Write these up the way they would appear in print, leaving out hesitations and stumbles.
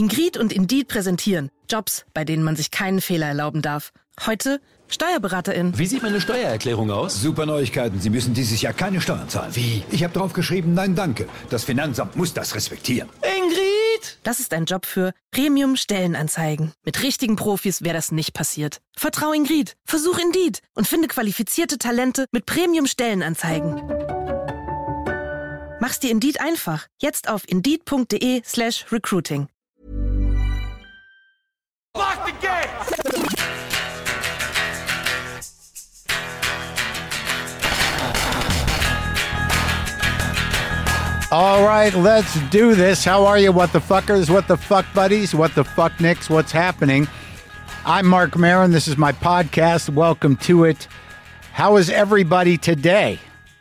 Ingrid und Indeed präsentieren Jobs, bei denen man sich keinen Fehler erlauben darf. Heute SteuerberaterIn. Wie sieht meine Steuererklärung aus? Super Neuigkeiten. Sie müssen dieses Jahr keine Steuern zahlen. Wie? Ich habe drauf geschrieben, nein, danke. Das Finanzamt muss das respektieren. Ingrid! Das ist ein Job für Premium-Stellenanzeigen. Mit richtigen Profis wäre das nicht passiert. Vertrau Ingrid, versuch Indeed und finde qualifizierte Talente mit Premium-Stellenanzeigen. Mach's dir Indeed einfach. Jetzt auf indeed.de/recruiting. Lock the gate! All right, let's do this. How are you, what the fuckers, what the fuck buddies, what the fuck nicks, what's happening? I'm Mark Maron. This is my podcast. Welcome to it. How is everybody today?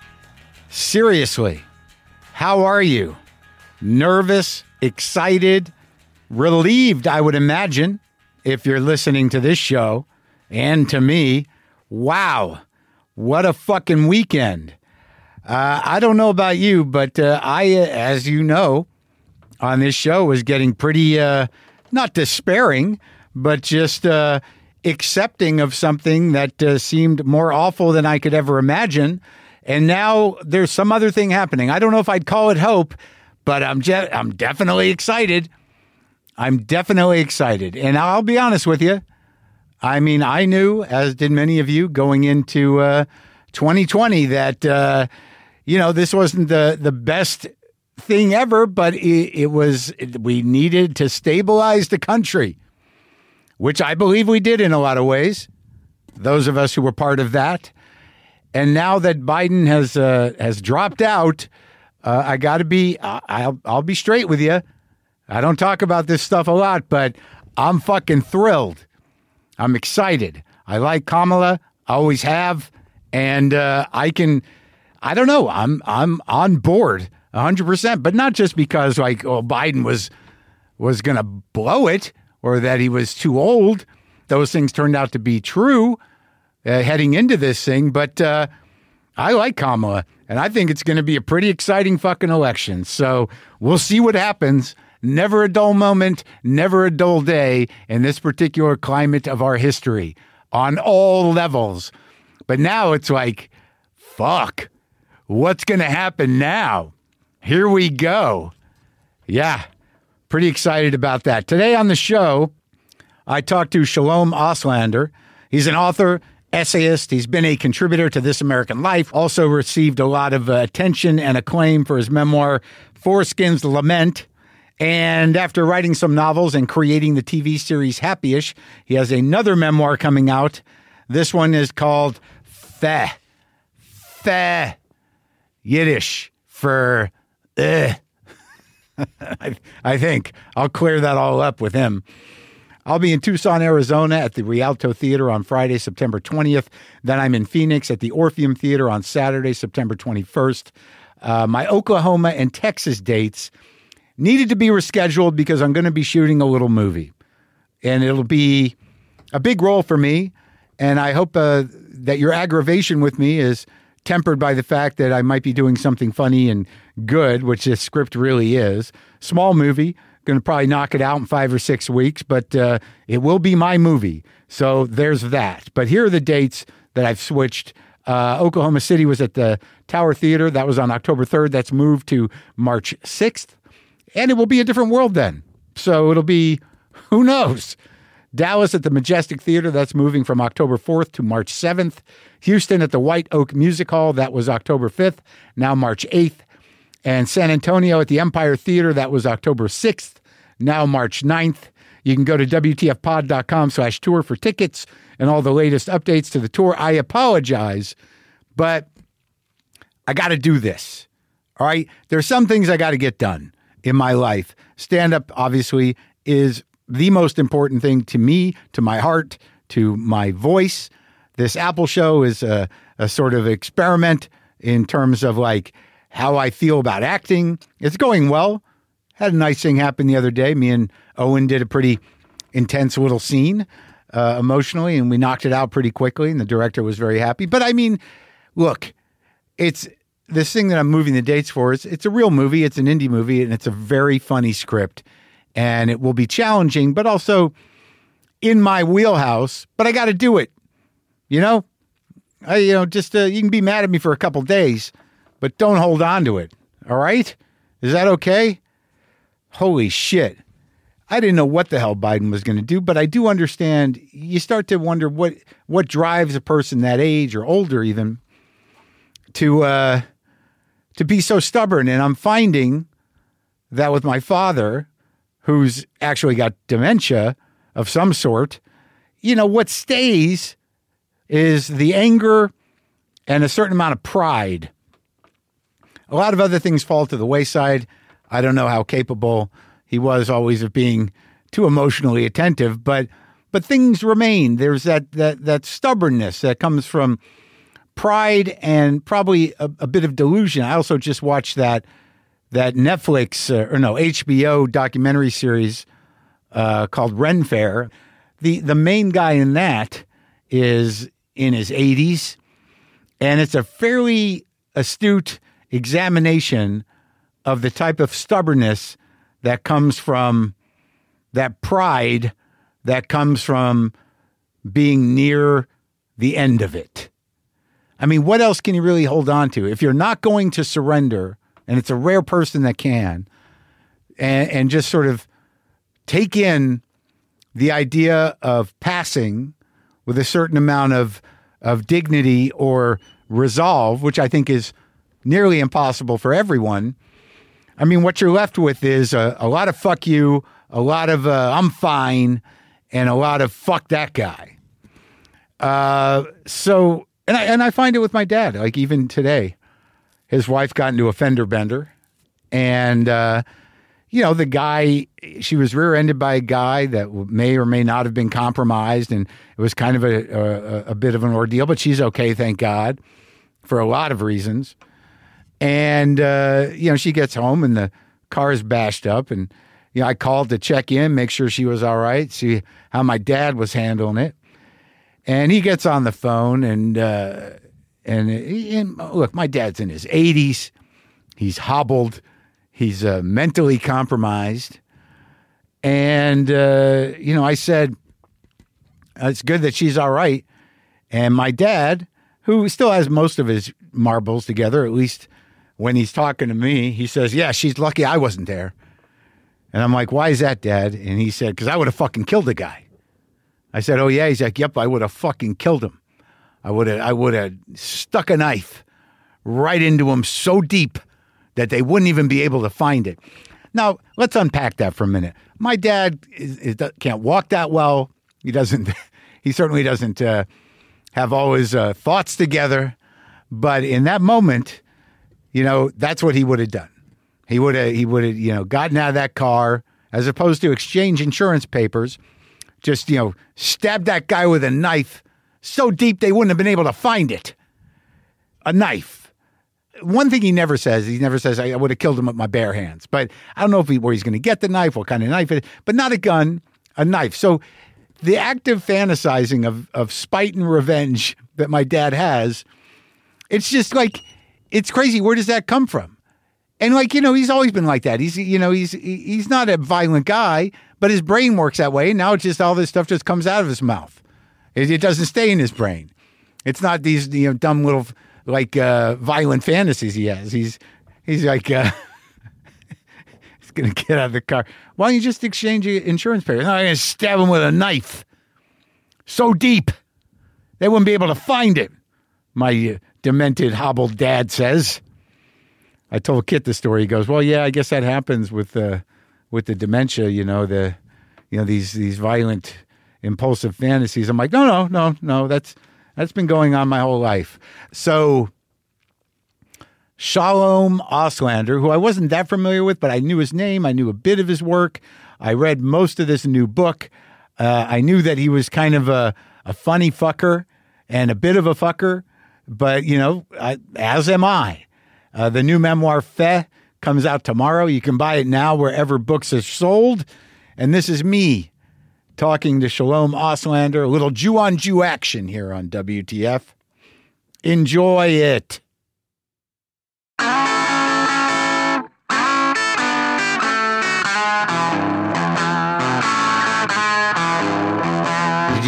Seriously, how are you? Nervous, excited, relieved, I would imagine, if you're listening to this show and to me. Wow, what a fucking weekend. I don't know about you, but I, as you know, on this show was getting pretty, not despairing, but just accepting of something that seemed more awful than I could ever imagine. And now there's some other thing happening. I don't know if I'd call it hope, but I'm definitely excited. I'm definitely excited. And I'll be honest with you. I mean, I knew, as did many of you, going into 2020 that, this wasn't the best thing ever, but we needed to stabilize the country, which I believe we did in a lot of ways, those of us who were part of that. And now that Biden has dropped out, I got to be, I'll be straight with you. I don't talk about this stuff a lot, but I'm fucking thrilled. I'm excited. I like Kamala, always have, and I don't know, I'm on board 100%, but not just because Biden was going to blow it or that he was too old. Those things turned out to be true heading into this thing, but I like Kamala, and I think it's going to be a pretty exciting fucking election. So we'll see what happens. Never a dull moment, never a dull day in this particular climate of our history on all levels. But now it's like, fuck, what's going to happen now? Here we go. Yeah, pretty excited about that. Today on the show, I talked to Shalom Auslander. He's an author, essayist. He's been a contributor to This American Life. Also received a lot of attention and acclaim for his memoir, Foreskin's Lament. And after writing some novels and creating the TV series Happyish, he has another memoir coming out. This one is called Feh. Yiddish for I think. I'll clear that all up with him. I'll be in Tucson, Arizona at the Rialto Theater on Friday, September 20th. Then I'm in Phoenix at the Orpheum Theater on Saturday, September 21st. My Oklahoma and Texas dates needed to be rescheduled because I'm going to be shooting a little movie. And it'll be a big role for me. And I hope that your aggravation with me is tempered by the fact that I might be doing something funny and good, which this script really is. Small movie, going to probably knock it out in 5 or 6 weeks, but it will be my movie. So there's that. But here are the dates that I've switched. Oklahoma City was at the Tower Theater. That was on October 3rd. That's moved to March 6th. And it will be a different world then. So it'll be, who knows? Dallas at the Majestic Theater, that's moving from October 4th to March 7th. Houston at the White Oak Music Hall, that was October 5th, now March 8th. And San Antonio at the Empire Theater, that was October 6th, now March 9th. You can go to WTFpod.com/tour for tickets and all the latest updates to the tour. I apologize, but I got to do this, all right? There's some things I got to get done in my life. Stand-up, obviously, is the most important thing to me, to my heart, to my voice. This Apple show is a sort of experiment in terms of how I feel about acting. It's going well. Had a nice thing happen the other day. Me and Owen did a pretty intense little scene emotionally, and we knocked it out pretty quickly, and the director was very happy. But I mean, look, it's this thing that I'm moving the dates for. It's a real movie. It's an indie movie, and it's a very funny script. and it will be challenging, but also in my wheelhouse, but I got to do it. You know, you can be mad at me for a couple days, but don't hold on to it. All right. Is that okay? Holy shit. I didn't know what the hell Biden was going to do, but I do understand. You start to wonder what drives a person that age or older even to be so stubborn. And I'm finding that with my father, who's actually got dementia of some sort, what stays is the anger and a certain amount of pride. A lot of other things fall to the wayside. I don't know how capable he was always of being too emotionally attentive, but things remain. There's that stubbornness that comes from pride and probably a bit of delusion. I also just watched that Netflix HBO documentary series called Ren Fair. The main guy in that is in his 80s, and it's a fairly astute examination of the type of stubbornness that comes from that pride that comes from being near the end of it. I mean, what else can you really hold on to? If you're not going to surrender, and it's a rare person that can, and just sort of take in the idea of passing with a certain amount of dignity or resolve, which I think is nearly impossible for everyone. I mean, what you're left with is a lot of fuck you, a lot of I'm fine, and a lot of fuck that guy. And I find it with my dad. Like even today, his wife got into a fender bender, and the guy, she was rear-ended by a guy that may or may not have been compromised, and it was kind of a bit of an ordeal. But she's okay, thank God, for a lot of reasons. And, she gets home and the car is bashed up. And, I called to check in, make sure she was all right, see how my dad was handling it. And he gets on the phone and look, my dad's in his 80s. He's hobbled. He's mentally compromised. And, I said, it's good that she's all right. And my dad, who still has most of his marbles together, at least when he's talking to me, he says, yeah, she's lucky I wasn't there. And I'm like, why is that, Dad? And he said, because I would have fucking killed the guy. I said, oh, yeah. He's like, yep, I would have fucking killed him. I would have stuck a knife right into him so deep that they wouldn't even be able to find it. Now, let's unpack that for a minute. My dad can't walk that well. He certainly doesn't have all his thoughts together. But in that moment, that's what he would have done. He would have, gotten out of that car as opposed to exchange insurance papers, just, stabbed that guy with a knife so deep they wouldn't have been able to find it. A knife. One thing he never says I would have killed him with my bare hands. But I don't know where he's going to get the knife, what kind of knife it is, but not a gun, a knife. So the active fantasizing of spite and revenge that my dad has, it's just like, it's crazy. Where does that come from? And he's always been like that. He's not a violent guy, but his brain works that way. And now it's just all this stuff just comes out of his mouth. It doesn't stay in his brain. It's not these, dumb little, violent fantasies he has. He's like, he's going to get out of the car. Why don't you just exchange your insurance papers? No, I'm going to stab him with a knife. So deep, they wouldn't be able to find it. My demented, hobbled dad says. I told Kit the story. He goes, well, yeah, I guess that happens with the dementia, these violent, impulsive fantasies. I'm like, no, that's been going on my whole life. So Shalom Auslander, who I wasn't that familiar with, but I knew his name. I knew a bit of his work. I read most of this new book. I knew that he was kind of a funny fucker and a bit of a fucker, but, as am I. The new memoir, Feh, comes out tomorrow. You can buy it now wherever books are sold. And this is me talking to Shalom Auslander, a little Jew-on-Jew action here on WTF. Enjoy it.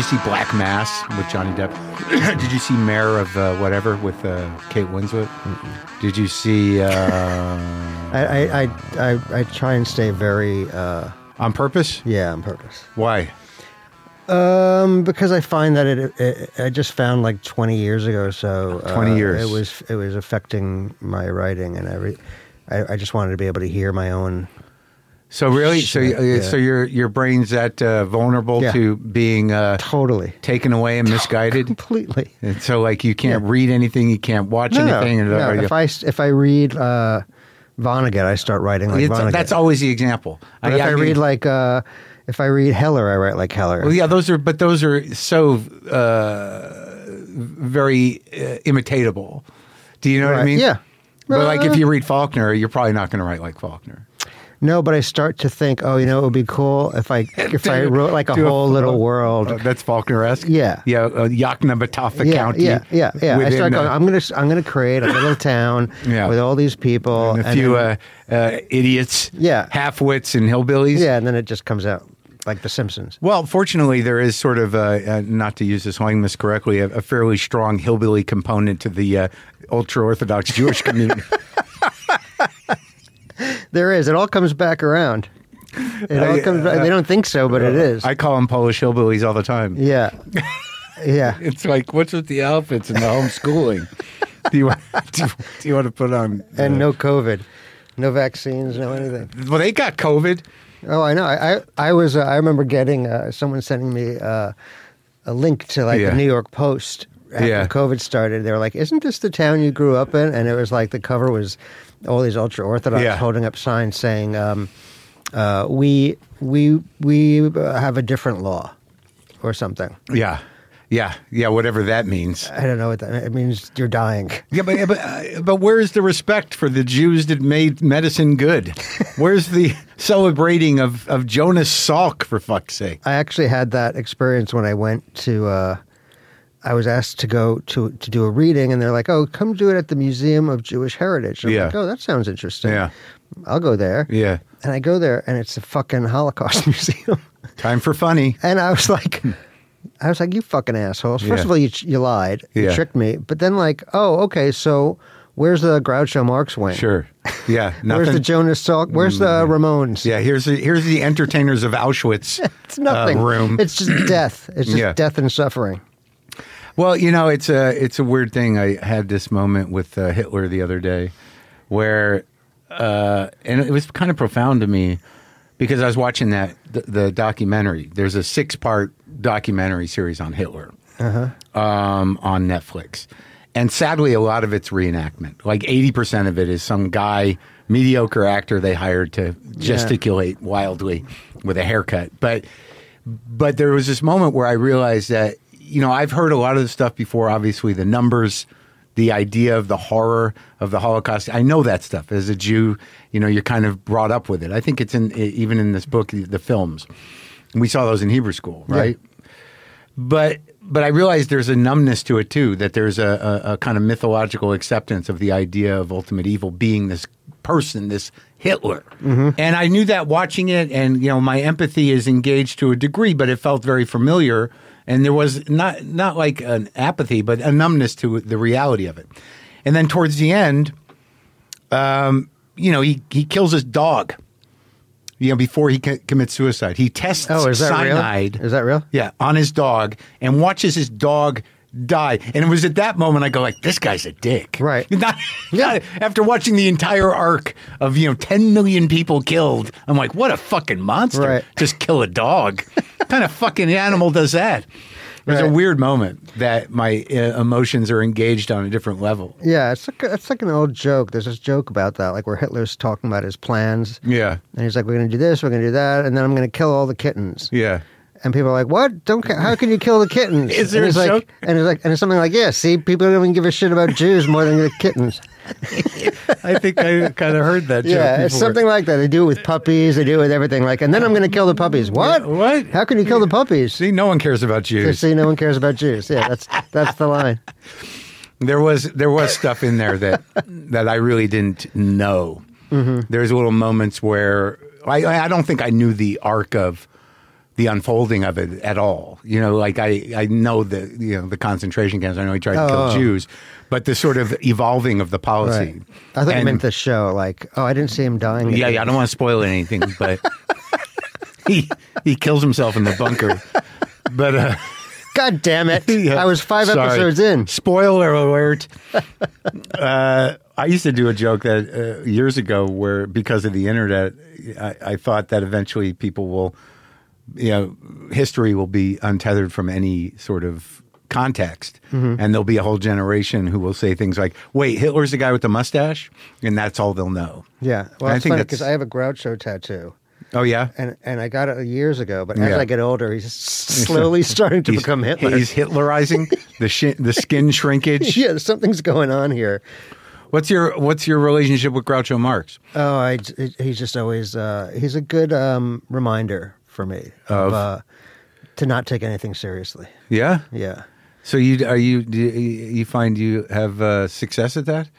you see Black Mass with Johnny Depp? Did you see Mayor of whatever with Kate Winslet? Did you see? I try and stay very On Purpose? on purpose. Why? Because I find that I just found like 20 years ago or so. 20 years. It was affecting my writing, and I just wanted to be able to hear my own. So really, Shit, so your brain's that vulnerable to being Totally taken away and misguided. completely. And so like you can't read anything, you can't watch anything. No. If I read Vonnegut, I start writing like Vonnegut. That's always the example. But if I read like if I read Heller, I write like Heller. Well, yeah, those are so very imitatable. Do you know what I mean? Yeah. But like if you read Faulkner, you're probably not going to write like Faulkner. No, but I start to think, it would be cool if I wrote like a whole little world. That's Faulkner-esque. Yeah, Yoknebatoff County. Yeah. I start going. I'm gonna create a little town with all these people and a few idiots, half-wits and hillbillies. Yeah, and then it just comes out like The Simpsons. Well, fortunately, there is sort of not to use this language correctly, a fairly strong hillbilly component to the ultra-Orthodox Jewish community. There is. It all comes back around. It all comes back. They don't think so, but it is. I call them Polish hillbillies all the time. Yeah. Yeah. It's like, what's with the outfits and the homeschooling? do you want to put on... And no COVID. No vaccines, no anything. Well, they got COVID. Oh, I know. I remember getting someone sending me a link to like the New York Post after COVID started. They were like, "Isn't this the town you grew up in?" And it was like the cover was all these ultra orthodox holding up signs saying, "We have a different law," or something. Yeah. Whatever that means. I don't know what that means. It means you're dying. Yeah, but where's the respect for the Jews that made medicine good? Where's the celebrating of Jonas Salk, for fuck's sake? I actually had that experience when I went to. I was asked to go to do a reading, and they're like, "Oh, come do it at the Museum of Jewish Heritage." And I'm like, "Oh, that sounds interesting. Yeah, I'll go there." Yeah, and I go there, and it's a fucking Holocaust museum. Time for funny. And I was like, "You fucking assholes! First of all, you lied, you tricked me. But then, like, oh, okay, so where's the Groucho Marx wing? Sure, yeah. Where's the Jonas Salk? Where's the Ramones? Yeah, here's the entertainers of Auschwitz. It's nothing. Room. It's just death. It's just death and suffering. Well, it's a weird thing. I had this moment with Hitler the other day, where and it was kind of profound to me because I was watching the documentary. There's a 6-part documentary series on Hitler on Netflix, and sadly, a lot of it's reenactment. Like 80% of it is some guy, mediocre actor they hired to gesticulate wildly with a haircut. But there was this moment where I realized that. I've heard a lot of this stuff before, obviously, the numbers, the idea of the horror of the Holocaust. I know that stuff. As a Jew, you're kind of brought up with it. I think it's even in this book, the films. We saw those in Hebrew school, right? Yeah. But I realized there's a numbness to it, too, that there's a kind of mythological acceptance of the idea of ultimate evil being this person, this Hitler. Mm-hmm. And I knew that watching it, and, my empathy is engaged to a degree, but it felt very familiar. And there was not like an apathy, but a numbness to the reality of it. And then towards the end, he kills his dog. Before he commits suicide, he tests cyanide. Real? Is that real? Yeah, on his dog, and watches his dog die. And it was at that moment I go like, this guy's a dick. Right. Not after watching the entire arc of 10 million people killed. I'm like, what a fucking monster! Right. Just kill a dog. What kind of fucking animal does that? There's a weird moment that my emotions are engaged on a different level. Yeah, it's like an old joke. There's this joke about that, like where Hitler's talking about his plans. Yeah. And he's like, we're going to do this, we're going to do that, and then I'm going to kill all the kittens. Yeah. And people are like, "What? How can you kill the kittens?" Is there a joke? And it's something like, "Yeah, see, people don't even give a shit about Jews more than the kittens." I think I kind of heard that joke. Yeah, before. It's something like that. They do it with puppies. They do it with everything. Like, and then I'm going to kill the puppies. What? What? How can you kill the puppies? See, no one cares about Jews. See, no one cares about Jews. Yeah, that's the line. There was stuff in there that I really didn't know. Mm-hmm. There's little moments where I don't think I knew the arc of the unfolding of it at all. You know, like I know the concentration camps. I know he tried to kill Jews, but the sort of evolving of the policy. Right. I thought you meant the show. Like, I didn't see him dying. Yeah, I don't want to spoil anything, but he kills himself in the bunker. But God damn it! Yeah, I was 5 episodes in. Spoiler alert. I used to do a joke that years ago, where because of the internet, I thought that eventually people will, history will be untethered from any sort of context, and there'll be a whole generation who will say things like, "Wait, Hitler's the guy with the mustache," and that's all they'll know. Yeah, well, it's funny because I have a Groucho tattoo. Oh yeah, and I got it years ago, but as I get older, he's slowly starting to become Hitler. He's Hitlerizing the skin shrinkage. Yeah, something's going on here. What's your relationship with Groucho Marx? Oh, he's just always he's a good reminder for me of to not take anything seriously. Yeah, yeah. So do you find you have success at that?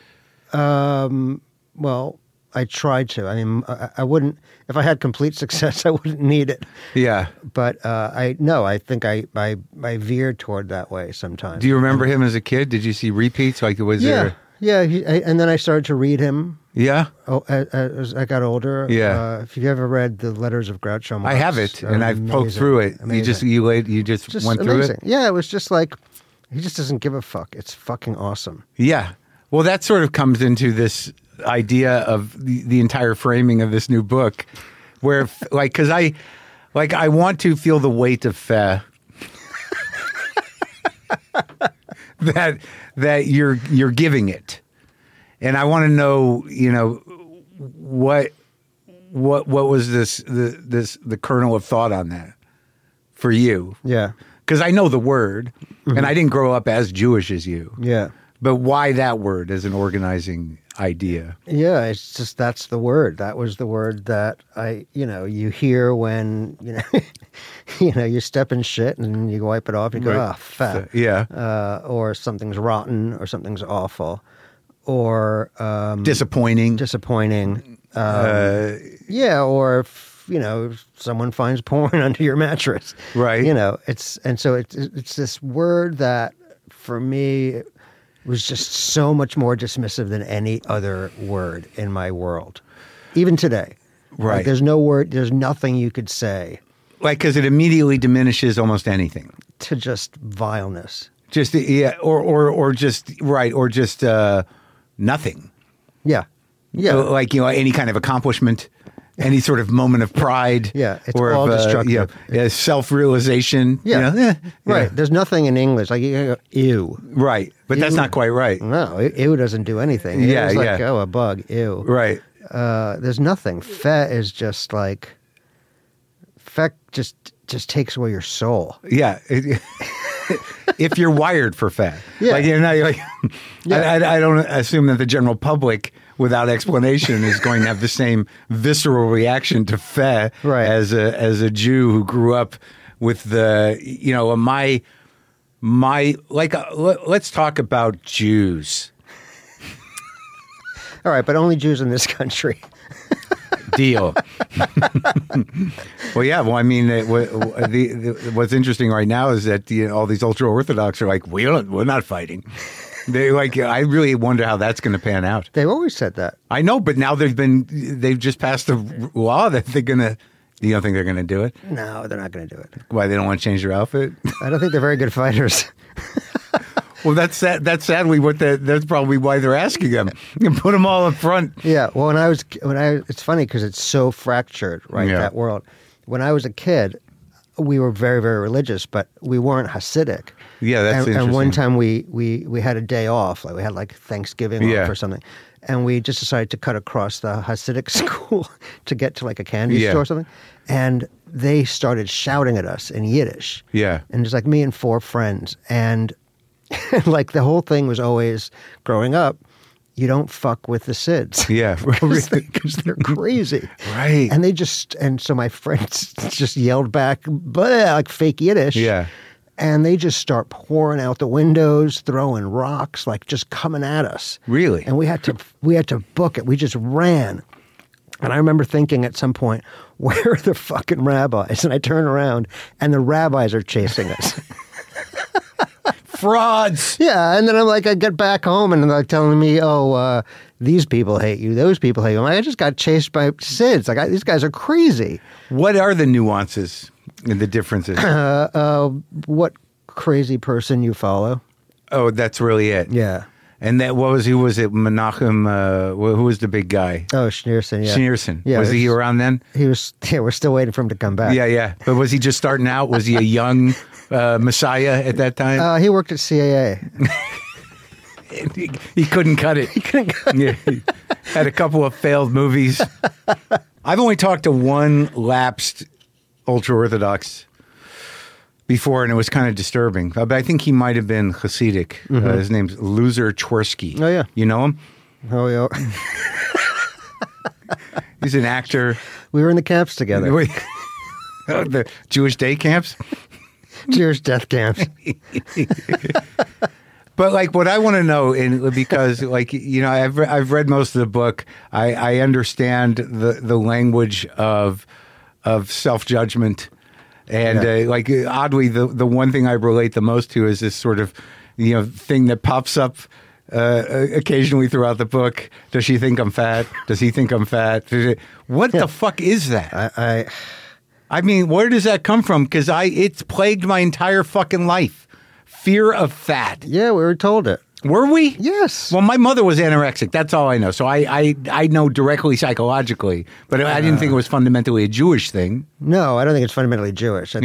Well, I tried to. I mean, I wouldn't, if I had complete success, I wouldn't need it. Yeah. But I think I veered toward that way sometimes. Do you remember him as a kid? Did you see repeats? Like, was there? Yeah. And then I started to read him. Yeah. Oh, as I got older. Yeah. If you've ever read the Letters of Groucho Marx, I have it, and I've poked through it. Amazing. You just went through amazing. it. Yeah, it was just like he just doesn't give a fuck. It's fucking awesome. Yeah. Well, that sort of comes into this idea of the entire framing of this new book, where because I want to feel the weight of Feh that you're giving it, and I want to know, what was the kernel of thought on that for you? Yeah, because I know the word, and I didn't grow up as Jewish as you. Yeah. But why that word as an organizing idea? Yeah, it's just that's the word. That was the word that you hear when you step in shit and you wipe it off. You go, ah, fat. Yeah. Or something's rotten, or something's awful, or disappointing. Yeah, or if someone finds porn under your mattress. Right. It's this word that for me was just so much more dismissive than any other word in my world, even today. Right. Like, there's no word, there's nothing you could say. Like, because it immediately diminishes almost anything. To just vileness. Just, yeah, or just, right, or just nothing. Yeah. Yeah. Like, any kind of accomplishment, any sort of moment of pride. Yeah, it's all destructive. Self-realization. Yeah. Right. There's nothing in English. Like, you go, ew. Right. But that's not quite right. No, ew doesn't do anything. It's like, oh, a bug, ew. Right. There's nothing. Feh is just like, Feh just takes away your soul. Yeah. If you're wired for Feh. Yeah. Like, I don't assume that the general public, without explanation, is going to have the same visceral reaction to Feh as a Jew who grew up with the, let's talk about Jews. All right, but only Jews in this country. Deal. Well, yeah. Well, I mean, what's interesting right now is that all these ultra Orthodox are like, we're not fighting. They I really wonder how that's going to pan out. They've always said that. I know, but now they've just passed a law that they're going to. You don't think they're going to do it? No, they're not going to do it. Why, they don't want to change their outfit? I don't think they're very good fighters. Well, that's sadly that's probably why they're asking them. You can put them all up front. Yeah. Well, it's funny because it's so fractured, right? Yeah. That world. When I was a kid, we were very, very religious, but we weren't Hasidic. Yeah, that's interesting. And one time we had a day off, like we had like Thanksgiving off or something, and we just decided to cut across the Hasidic school to get to like a candy store or something, and they started shouting at us in Yiddish. Yeah. And it's like me and 4 friends, and like the whole thing was always growing up, you don't fuck with the Sids. Yeah. Because they're crazy. Right. And so my friends just yelled back, like fake Yiddish. Yeah. And they just start pouring out the windows, throwing rocks, like just coming at us. Really? And we had to book it. We just ran. And I remember thinking at some point, where are the fucking rabbis? And I turn around and the rabbis are chasing us. Frauds. Yeah, and then I'm like, I get back home and they're like telling me, these people hate you, those people hate you. I'm like, I just got chased by Sids. Like, these guys are crazy. What are the nuances and the differences? What crazy person you follow? Oh, that's really it. Yeah. And who was it? Menachem, who was the big guy? Oh, Schneerson, yeah. Schneerson. Yeah, was he around then? He was, we're still waiting for him to come back. Yeah. But was he just starting out? Was he a young messiah at that time? He worked at CAA. He couldn't cut it. He had a couple of failed movies. I've only talked to one lapsed ultra-Orthodox before, and it was kind of disturbing. But I think he might have been Hasidic. His name's Loser Twersky. Oh, yeah. You know him? Oh, yeah. He's an actor. We were in the camps together. The Jewish day camps? Jewish death camps. But like, what I want to know, because like, I've read most of the book. I understand the language of self-judgment, and like oddly, the one thing I relate the most to is this sort of thing that pops up occasionally throughout the book. Does she think I'm fat? Does he think I'm fat? What the fuck is that? I mean, where does that come from? Because it's plagued my entire fucking life. Fear of fat. Yeah, we were told it. Were we? Yes. Well, my mother was anorexic. That's all I know. So I know directly psychologically, but I didn't think it was fundamentally a Jewish thing. No, I don't think it's fundamentally Jewish.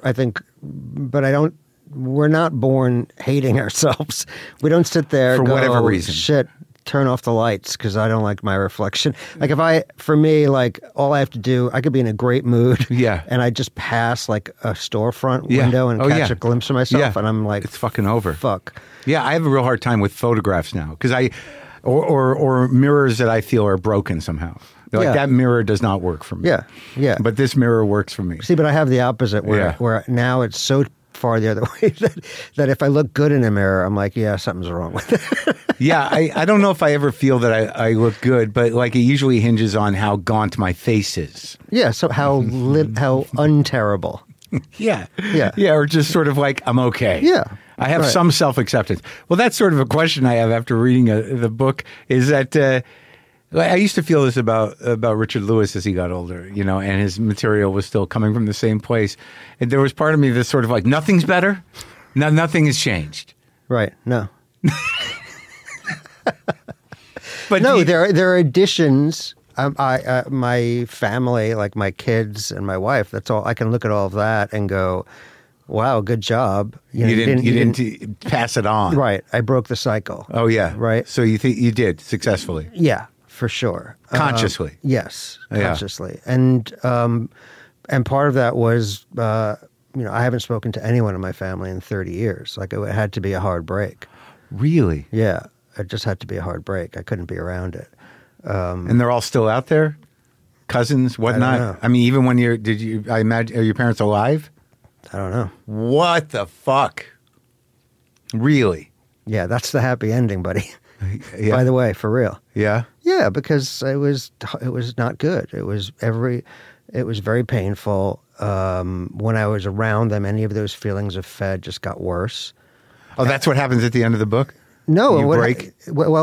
We're not born hating ourselves. We don't sit there for go, whatever reason. Shit, turn off the lights because I don't like my reflection. Like for me, all I have to do, I could be in a great mood. Yeah. And I just pass like a storefront window and catch a glimpse of myself. And I'm like, it's fucking over. Fuck. Yeah. I have a real hard time with photographs now because or mirrors that I feel are broken somehow. Like that mirror does not work for me. Yeah. Yeah. But this mirror works for me. See, but I have the opposite where now it's so far the other way that if I look good in a mirror, I'm like, yeah, something's wrong with it. Yeah, I don't know if I ever feel that I look good, but like it usually hinges on how gaunt my face is. Yeah, so how unterrible. Yeah, or just sort of like I'm okay. Yeah, I have some self-acceptance. Well, that's sort of a question I have after reading the book. Is that I used to feel this about Richard Lewis as he got older, and his material was still coming from the same place, and there was part of me that's sort of like nothing's better, nothing has changed. Right? No. But no, there are additions. My family, like my kids and my wife, that's all. I can look at all of that and go, "Wow, good job." You didn't pass it on, right? I broke the cycle. Oh yeah, right. So you think you did successfully? Yeah, for sure. Consciously, yes, consciously, and part of that was, I haven't spoken to anyone in my family in 30 years. Like it had to be a hard break. Really? Yeah. It just had to be a hard break. I couldn't be around it. And they're all still out there? Cousins, whatnot? I mean, even when I imagine, are your parents alive? I don't know. What the fuck? Really? Yeah, that's the happy ending, buddy. Yeah. By the way, for real. Yeah? Yeah, because it was not good. It was very painful. When I was around them, any of those feelings of fed just got worse. Oh, that's what happens at the end of the book? No, you break.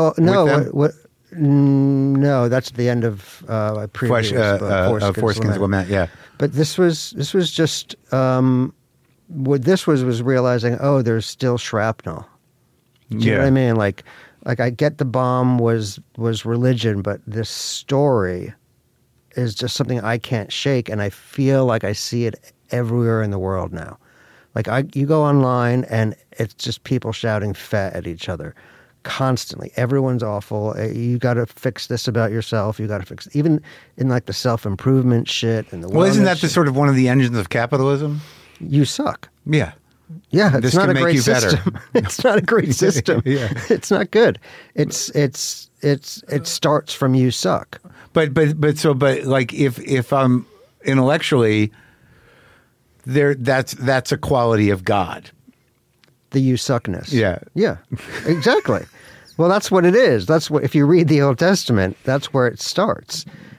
No, that's the end of my previous book, Foreskin's Lament. Yeah, but this was just what this was realizing. Oh, there's still shrapnel. Do you know what I mean? Like I get the bomb was religion, but this story is just something I can't shake, and I feel like I see it everywhere in the world now. Like you go online and it's just people shouting "fat" at each other constantly. Everyone's awful. You got to fix this about yourself. You got to fix even in like the self-improvement shit and the well, isn't that the sort of one of the engines of capitalism? You suck. Yeah. Yeah, it's this not can a make great you system. better. It's not a great system. Yeah. It's not good. It starts from you suck. But like if I'm intellectually there, that's a quality of God. The you suckness. Yeah. Yeah. Exactly. Well, that's what it is. That's what if you read the Old Testament, that's where it starts.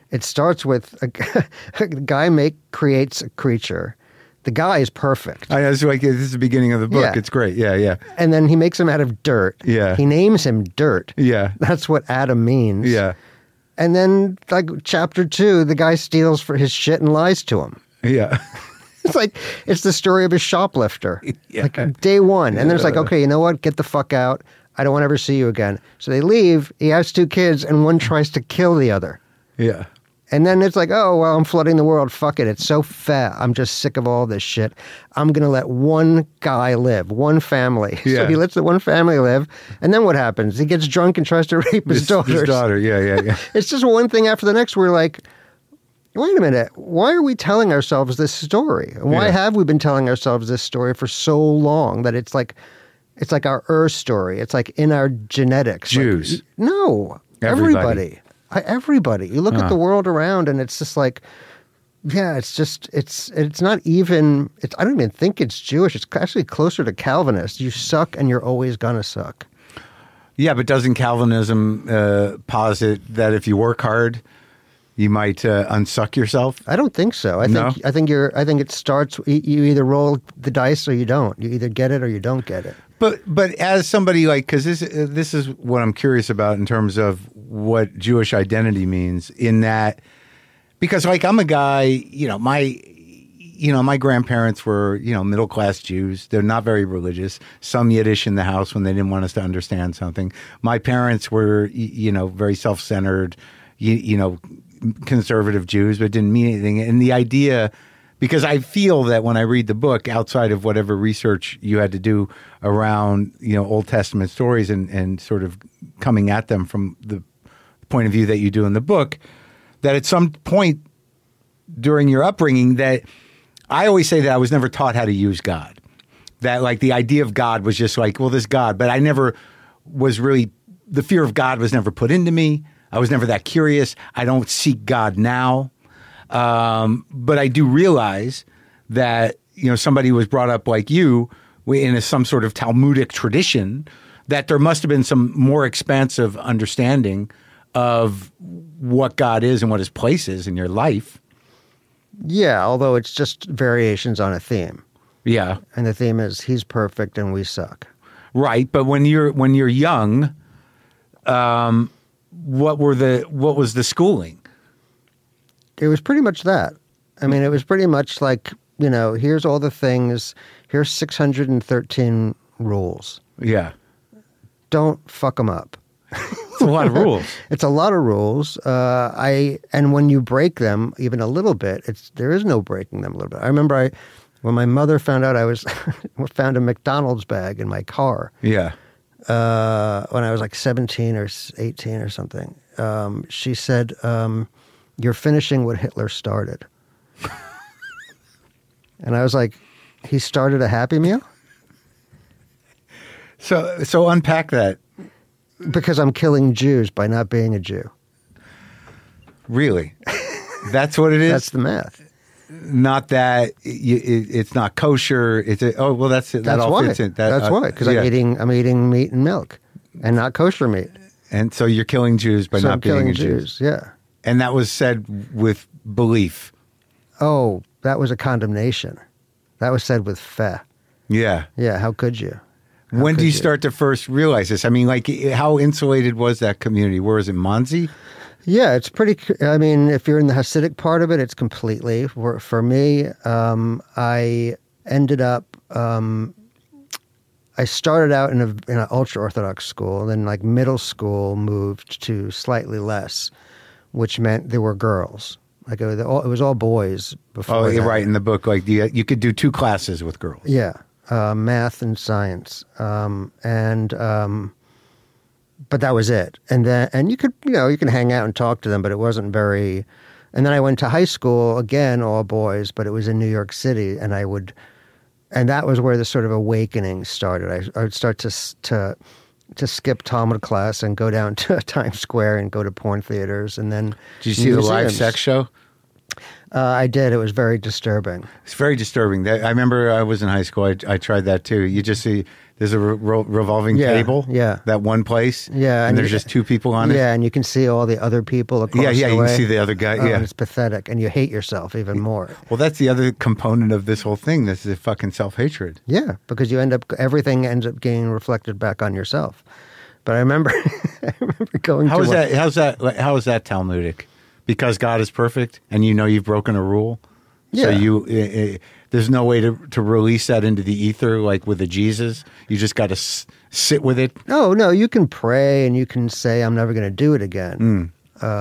It starts with a guy creates a creature. The guy is perfect. I was like, this is the beginning of the book. Yeah. It's great. Yeah. And then he makes him out of dirt. Yeah. He names him Dirt. Yeah. That's what Adam means. Yeah. And then, like, chapter 2, the guy steals for his shit and lies to him. Yeah. It's the story of a shoplifter. Yeah. Like, day 1. And then it's like, okay, you know what? Get the fuck out. I don't want to ever see you again. So they leave. He has 2 kids, and one tries to kill the other. Yeah. And then it's like, oh, well, I'm flooding the world. Fuck it. It's so fat. I'm just sick of all this shit. I'm going to let one guy live, one family. Yeah. So he lets the one family live. And then what happens? He gets drunk and tries to rape his daughters. His daughter, yeah. It's just one thing after the next. We're like, wait a minute. Why are we telling ourselves this story? Why have we been telling ourselves this story for so long that it's like our story. It's like in our genetics. Jews. Like, no. Everybody. Everybody. You look at the world around and it's just like, yeah, it's not even, I don't even think it's Jewish. It's actually closer to Calvinist. You suck and you're always going to suck. Yeah, but doesn't Calvinism posit that if you work hard, you might unsuck yourself? I don't think so. I think it starts, you either roll the dice or you don't. You either get it or you don't get it. But as somebody like, because this is what I'm curious about in terms of what Jewish identity means, in that, because like I'm a guy, my grandparents were, middle class Jews. They're not very religious. Some Yiddish in the house when they didn't want us to understand something. My parents were, very self-centered, conservative Jews, but didn't mean anything. And the idea, because I feel that when I read the book, outside of whatever research you had to do around, Old Testament stories and sort of coming at them from the point of view that you do in the book, that at some point during your upbringing, that I always say that I was never taught how to use God. That like the idea of God was just like, well, there's God, but I never was really, the fear of God was never put into me. I was never that curious. I don't seek God now. But I do realize that, somebody was brought up like you in some sort of Talmudic tradition, that there must have been some more expansive understanding of what God is and what his place is in your life. Yeah, although it's just variations on a theme. Yeah. And the theme is he's perfect and we suck. Right, but when you're young, what was the schooling? It was pretty much that. I mean, it was pretty much like, here's all the things, here's 613 rules. Yeah. Don't fuck them up. It's a lot of rules. It's a lot of rules. And when you break them even a little bit, there is no breaking them a little bit. I remember when my mother found out I found a McDonald's bag in my car. Yeah. When I was like 17 or 18 or something. She said, you're finishing what Hitler started. And I was like, he started a Happy Meal? So unpack that. Because I'm killing Jews by not being a Jew. Really? That's what it is? That's the math. Not that it's not kosher. That's it. That all why. fits in. That's why. Because I'm eating meat and milk and not kosher meat. And so you're killing Jews by not being a Jew. Jews, yeah. And that was said with belief. Oh, that was a condemnation. That was said with feh. Yeah. Yeah, how could you? When do you start to first realize this? I mean, like, how insulated was that community? Where is it, Monsey? Yeah, it's pretty, I mean, if you're in the Hasidic part of it, it's completely. For me, I ended up, I started out in an ultra-Orthodox school, then like middle school moved to slightly less, which meant there were girls. Like it was all boys before. Oh, you're right. In the book, like you could do 2 classes with girls. Yeah. Math and science, but that was it. And you could, you can hang out and talk to them, but it wasn't very. And then I went to high school again, all boys, but it was in New York City, and that was where the sort of awakening started. I would start to skip Talmud class and go down to Times Square and go to porn theaters, and then did you see the live sex show? I did. It was very disturbing. It's very disturbing. I remember I was in high school. I tried that too. You just see there's a revolving table. Yeah. That one place. Yeah. And there's just two people on it. Yeah, and you can see all the other people across the way. Yeah, you can see the other guy. Yeah. And it's pathetic. And you hate yourself even more. Well, that's the other component of this whole thing. This is fucking self-hatred. Yeah, because everything ends up getting reflected back on yourself. But I remember going How is that Talmudic? Because God is perfect and you know you've broken a rule? Yeah. So there's no way to release that into the ether like with a Jesus? You just got to sit with it? No, you can pray and you can say, I'm never going to do it again.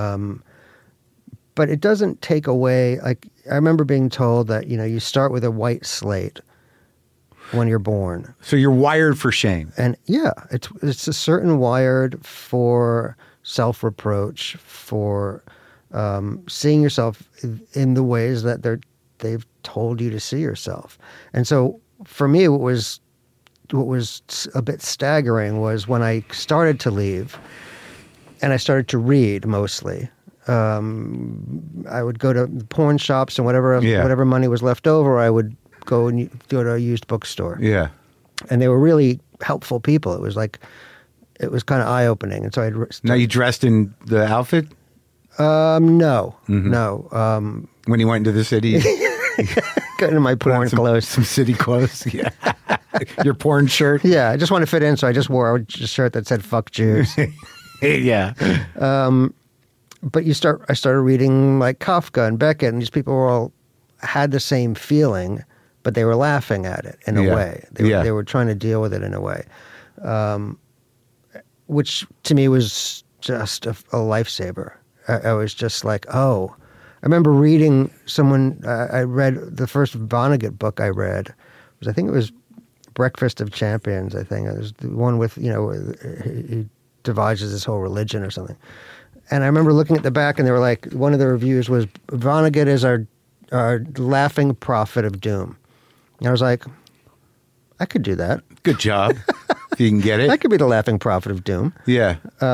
But it doesn't take away, like, I remember being told that, you start with a white slate when you're born. So you're wired for shame. And yeah, it's a certain wired for self-reproach, for seeing yourself in the ways that they've told you to see yourself. And so for me, what was a bit staggering was when I started to leave and I started to read mostly. I would go to porn shops and whatever money was left over, I would go to a used bookstore. Yeah. And they were really helpful people. It was kind of eye-opening. And so Now you dressed in the outfit? No. When you went into the city? Got into my porn clothes. Some city clothes, yeah. Your porn shirt? Yeah, I just wanted to fit in, so I just wore a shirt that said, fuck Jews. Yeah. But I started reading like Kafka and Beckett, and these people all had the same feeling, but they were laughing at it in a way. They were trying to deal with it in a way, which to me was just a lifesaver. I was just like, oh. I remember reading I read the first Vonnegut book I read. I think it was Breakfast of Champions, I think. It was the one with, he devises this whole religion or something. And I remember looking at the back and they were like, one of the reviews was, Vonnegut is our laughing prophet of doom. And I was like, I could do that. Good job. If you can get it. I could be the laughing prophet of doom. Yeah.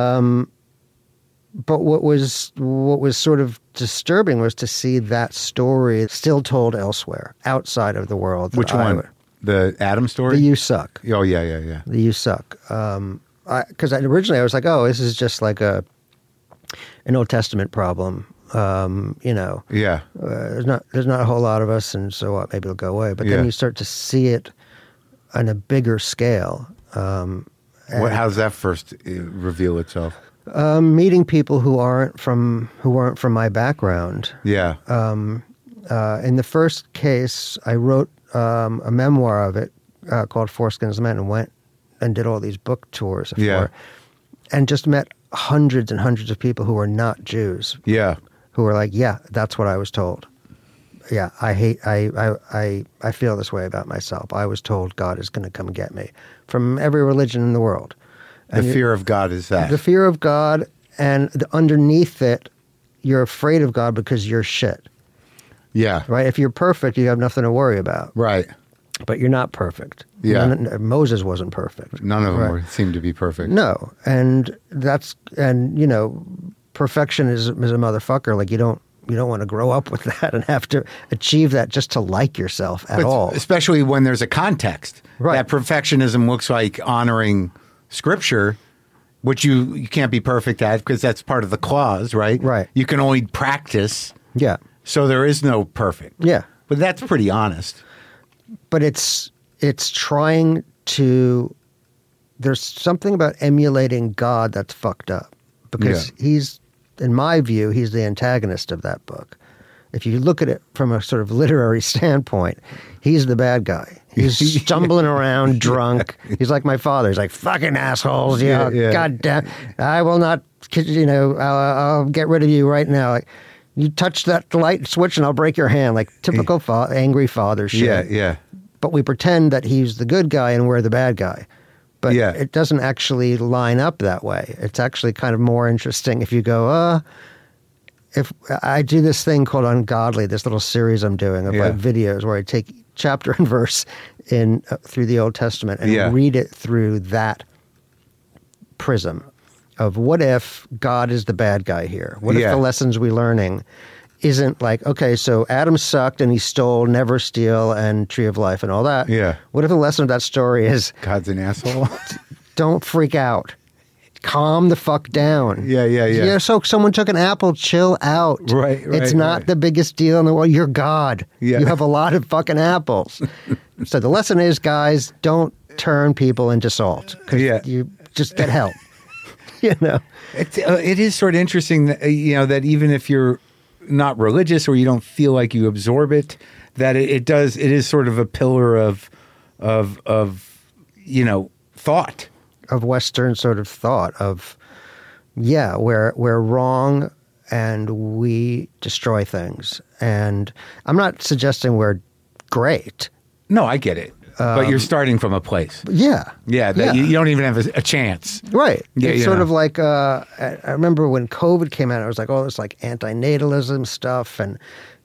But what was sort of disturbing was to see that story still told elsewhere, outside of the world. Which one? The Adam story? The You Suck. Oh, yeah. The You Suck. Because originally I was like, oh, this is just like an Old Testament problem. Yeah. There's not a whole lot of us, and so what? Maybe it'll go away. But then you start to see it on a bigger scale. How does that first reveal itself? Meeting people who weren't from my background. Yeah. In the first case, I wrote a memoir of it called Foreskins Men, and went and did all these book tours and just met hundreds and hundreds of people who were not Jews. Yeah. Who were like, yeah, that's what I was told. Yeah, I feel this way about myself. I was told God is going to come get me from every religion in the world. The fear of God is that. The fear of God, and underneath it, you're afraid of God because you're shit. Yeah. Right? If you're perfect, you have nothing to worry about. Right. But you're not perfect. Yeah. Moses wasn't perfect. None of them seemed to be perfect. No. And perfection is a motherfucker. Like, you don't want to grow up with that and have to achieve that just to like yourself at all. Especially when there's a context. Right. That perfectionism looks like honoring Scripture, which you can't be perfect at because that's part of the clause, right? Right. You can only practice. Yeah. So there is no perfect. Yeah. But that's pretty honest. But it's trying to. There's something about emulating God that's fucked up because he's, in my view, he's the antagonist of that book. If you look at it from a sort of literary standpoint, he's the bad guy. He's stumbling around drunk. He's like my father. He's like, fucking assholes. Yeah. God damn. I will not, I'll get rid of you right now. Like, you touch that light switch and I'll break your hand. Like typical angry father shit. Yeah. But we pretend that he's the good guy and we're the bad guy. But it doesn't actually line up that way. It's actually kind of more interesting if you go, if I do this thing called Ungodly, this little series I'm doing of like videos where I take chapter and verse through the Old Testament and read it through that prism of what if God is the bad guy here? What if the lessons we're learning isn't like, okay, so Adam sucked and he stole Never Steal and Tree of Life and all that. Yeah. What if the lesson of that story is God's an asshole? don't freak out. Calm the fuck down. Yeah. So someone took an apple, chill out. Right. It's not the biggest deal in the world. You're God. Yeah. You have a lot of fucking apples. So the lesson is, guys, don't turn people into salt. Because you just get help. It is sort of interesting that, that even if you're not religious or you don't feel like you absorb it, that it is sort of a pillar of thought. Of Western sort of thought of, we're wrong and we destroy things. And I'm not suggesting we're great. No, I get it. But you're starting from a place. Yeah. Yeah, you don't even have a chance. Right. Yeah, it's sort of like, I remember when COVID came out, it was like, oh, it's like antinatalism stuff. And,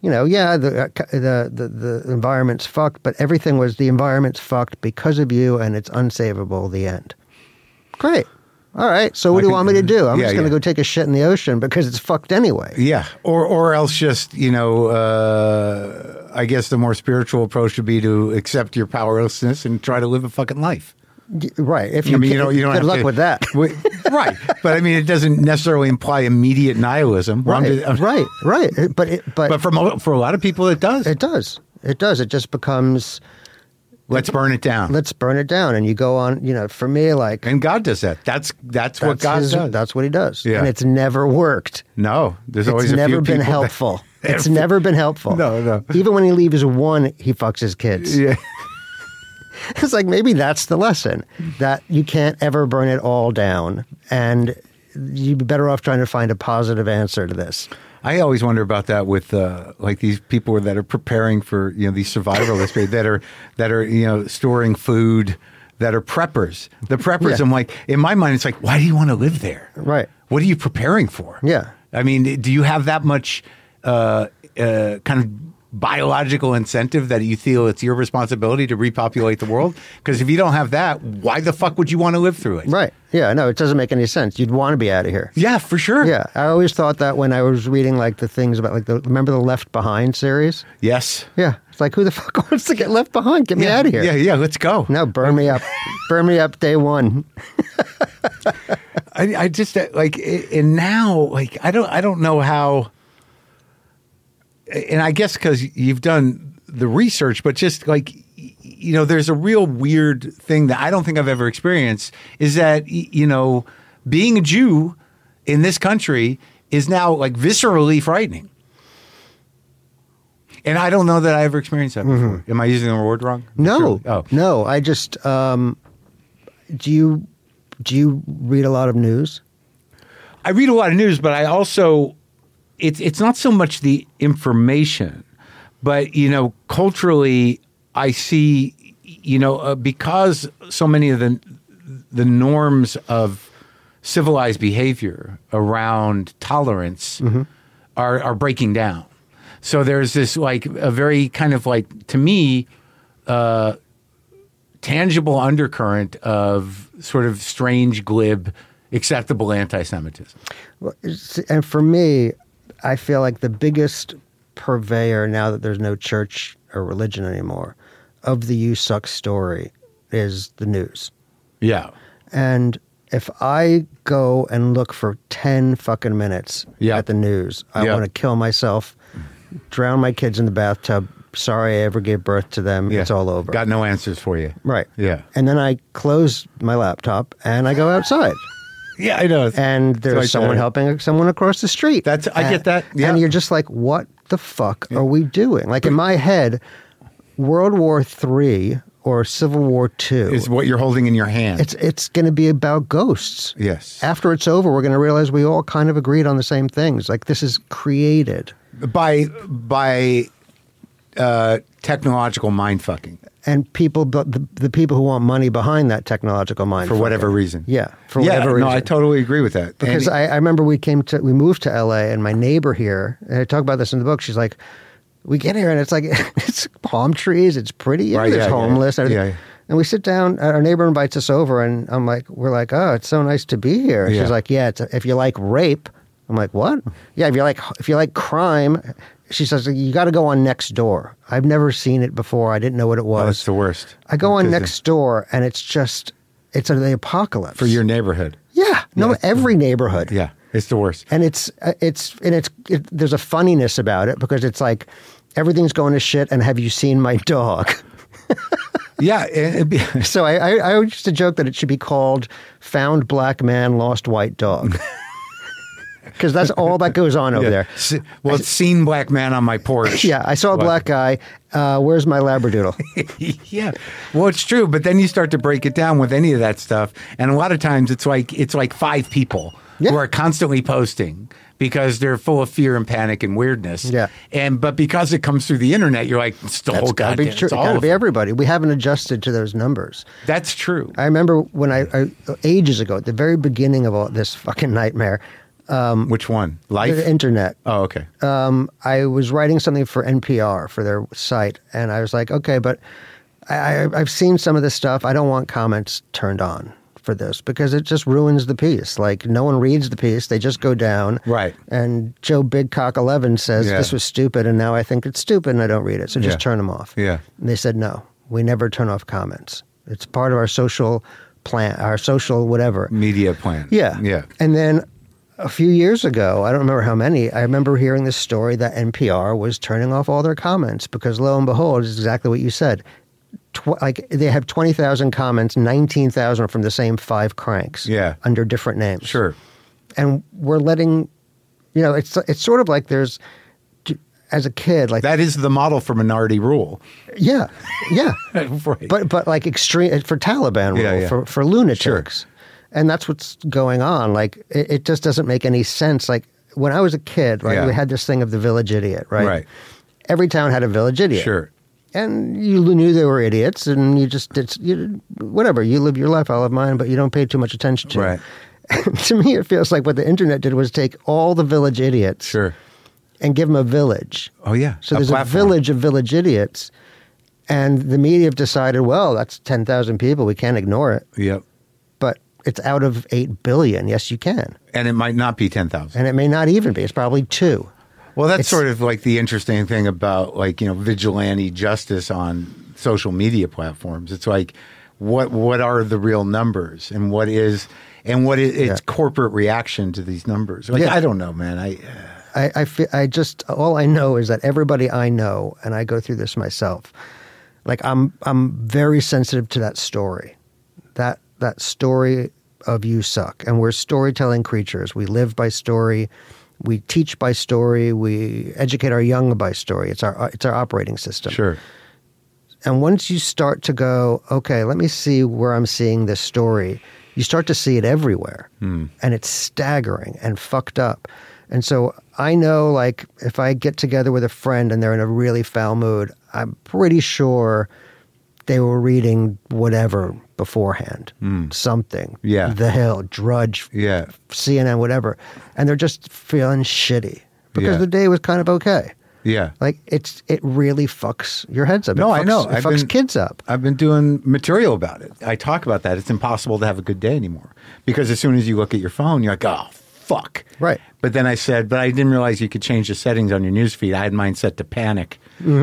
the environment's fucked, but everything was the environment's fucked because of you and it's unsavable, the end. Great. All right. So what do you want me to do? I'm just going to go take a shit in the ocean because it's fucked anyway. Yeah. Or else just, I guess the more spiritual approach would be to accept your powerlessness and try to live a fucking life. Right. If you don't good have luck with that. Right. But I mean, it doesn't necessarily imply immediate nihilism. Right. Right. But for a lot of people, it does. It does. It just becomes... Let's burn it down. Let's burn it down. And you go on, for me, like... And God does that. That's what God does. That's what he does. Yeah. And it's never worked. No. There's always it's a few never been people helpful. It's never been helpful. No. Even when he leaves one, he fucks his kids. Yeah. It's like maybe that's the lesson, that you can't ever burn it all down. And you'd be better off trying to find a positive answer to this. I always wonder about that with like these people that are preparing for these survivalists that are storing food, that are preppers. The preppers, I'm like, in my mind, it's like, why do you want to live there? Right. What are you preparing for? Yeah. I mean, do you have that much kind of biological incentive that you feel it's your responsibility to repopulate the world? Because if you don't have that, why the fuck would you want to live through it? Right. Yeah, no, it doesn't make any sense. You'd want to be out of here. Yeah, for sure. Yeah, I always thought that when I was reading like the things about remember the Left Behind series? Yes. Yeah, it's like, who the fuck wants to get left behind? Get me out of here. Yeah, let's go. No, burn me up. Burn me up day one. I just like, and now, like, I don't know how. And I guess because you've done the research, but just like, there's a real weird thing that I don't think I've ever experienced, is that, being a Jew in this country is now like viscerally frightening. And I don't know that I ever experienced that before. Mm-hmm. Am I using the word wrong? No. Oh. No, I just, do you read a lot of news? I read a lot of news, but I also... It's not so much the information, but, culturally, I see, because so many of the norms of civilized behavior around tolerance are breaking down. So there's this, like, a very kind of like, to me, tangible undercurrent of sort of strange, glib, acceptable anti-Semitism. And for me... I feel like the biggest purveyor, now that there's no church or religion anymore, of the "you suck" story is the news. Yeah. And if I go and look for 10 fucking minutes at the news, I want to kill myself, drown my kids in the bathtub. Sorry I ever gave birth to them. Yeah. It's all over. Got no answers for you. Right. Yeah. And then I close my laptop and I go outside. Yeah, I know. And there's someone helping someone across the street. I get that. Yeah. And you're just like, what the fuck are we doing? Like in my head, World War III or Civil War II is what you're holding in your hand. It's going to be about ghosts. Yes. After it's over, we're going to realize we all kind of agreed on the same things. Like this is created by technological mind fucking. And people, the people who want money behind that technological mind for whatever reason. Yeah, for whatever reason. No, I totally agree with that. Because I remember we moved to LA, and my neighbor here, and I talk about this in the book. She's like, we get here, and it's like it's palm trees, it's pretty, there's homeless, and we sit down. Our neighbor invites us over, and we're like, oh, it's so nice to be here. And she's like, yeah, if you like rape. I'm like, what? Yeah, if you like crime, she says, you got to go on Nextdoor. I've never seen it before. I didn't know what it was. Oh, that's the worst. I go on Nextdoor, and it's the apocalypse. For your neighborhood. Yeah. No, every neighborhood. Yeah. It's the worst. And there's a funniness about it because it's like everything's going to shit and have you seen my dog? Yeah. So I used to joke that it should be called Found Black Man, Lost White Dog. Because that's all that goes on over there. Well, it's seen black man on my porch. Yeah, I saw a black guy. Where's my Labradoodle? Yeah. Well, it's true. But then you start to break it down with any of that stuff. And a lot of times it's like 5 people who are constantly posting because they're full of fear and panic and weirdness. Yeah. But because it comes through the internet, you're like, it's the whole goddamn. It's got to be everybody. We haven't adjusted to those numbers. That's true. I remember when I ages ago, at the very beginning of all this fucking nightmare. Which one? Life? The internet. Oh, okay. I was writing something for NPR for their site, and I was like, okay, but I've seen some of this stuff. I don't want comments turned on for this because it just ruins the piece. Like, no one reads the piece. They just go down. Right. And Joe Big Cock 11 says, this was stupid, and now I think it's stupid, and I don't read it. So just turn them off. Yeah. And they said, no, we never turn off comments. It's part of our social plan, our social whatever. Media plan. Yeah. Yeah. And then a few years ago, I don't remember how many, I remember hearing this story that NPR was turning off all their comments because lo and behold, it's exactly what you said. They have 20,000 comments, 19,000 from the same 5 cranks under different names. Sure. And we're letting, it's sort of like there's, as a kid, like that is the model for Minority Rule. Yeah. Yeah. Right. But like extreme for Taliban rule, for lunatics. Sure. And that's what's going on. Like, it just doesn't make any sense. Like, when I was a kid, we had this thing of the village idiot, right? Right. Every town had a village idiot. Sure. And you knew they were idiots, and whatever. You live your life, I live mine, but you don't pay too much attention to it. Right. And to me, it feels like what the internet did was take all the village idiots and give them a village. Oh, yeah. So there's a village of village idiots, and the media have decided, well, that's 10,000 people. We can't ignore it. Yep. But it's out of 8 billion. Yes, you can. And it might not be 10,000. And it may not even be. It's probably 2. Well, that's sort of like the interesting thing about vigilante justice on social media platforms. It's like, what are the real numbers and what is its corporate reaction to these numbers? Like, I don't know, man. All I know is that everybody I know, and I go through this myself, like I'm very sensitive to that story. That story of you suck. And we're storytelling creatures. We live by story. We teach by story. We educate our young by story. It's our operating system. Sure. And once you start to go, okay, let me see where I'm seeing this story, you start to see it everywhere. And it's staggering and fucked up. And so I know, like, if I get together with a friend and they're in a really foul mood, I'm pretty sure they were reading whatever beforehand, something, The Hill, Drudge, CNN, whatever, and they're just feeling shitty because the day was kind of okay. Yeah, like it really fucks your heads up. I know. It fucks kids up. I've been doing material about it. I talk about that. It's impossible to have a good day anymore because as soon as you look at your phone, you're like, oh, fuck. Right. But then I said, but I didn't realize you could change the settings on your newsfeed. I had mine set to panic.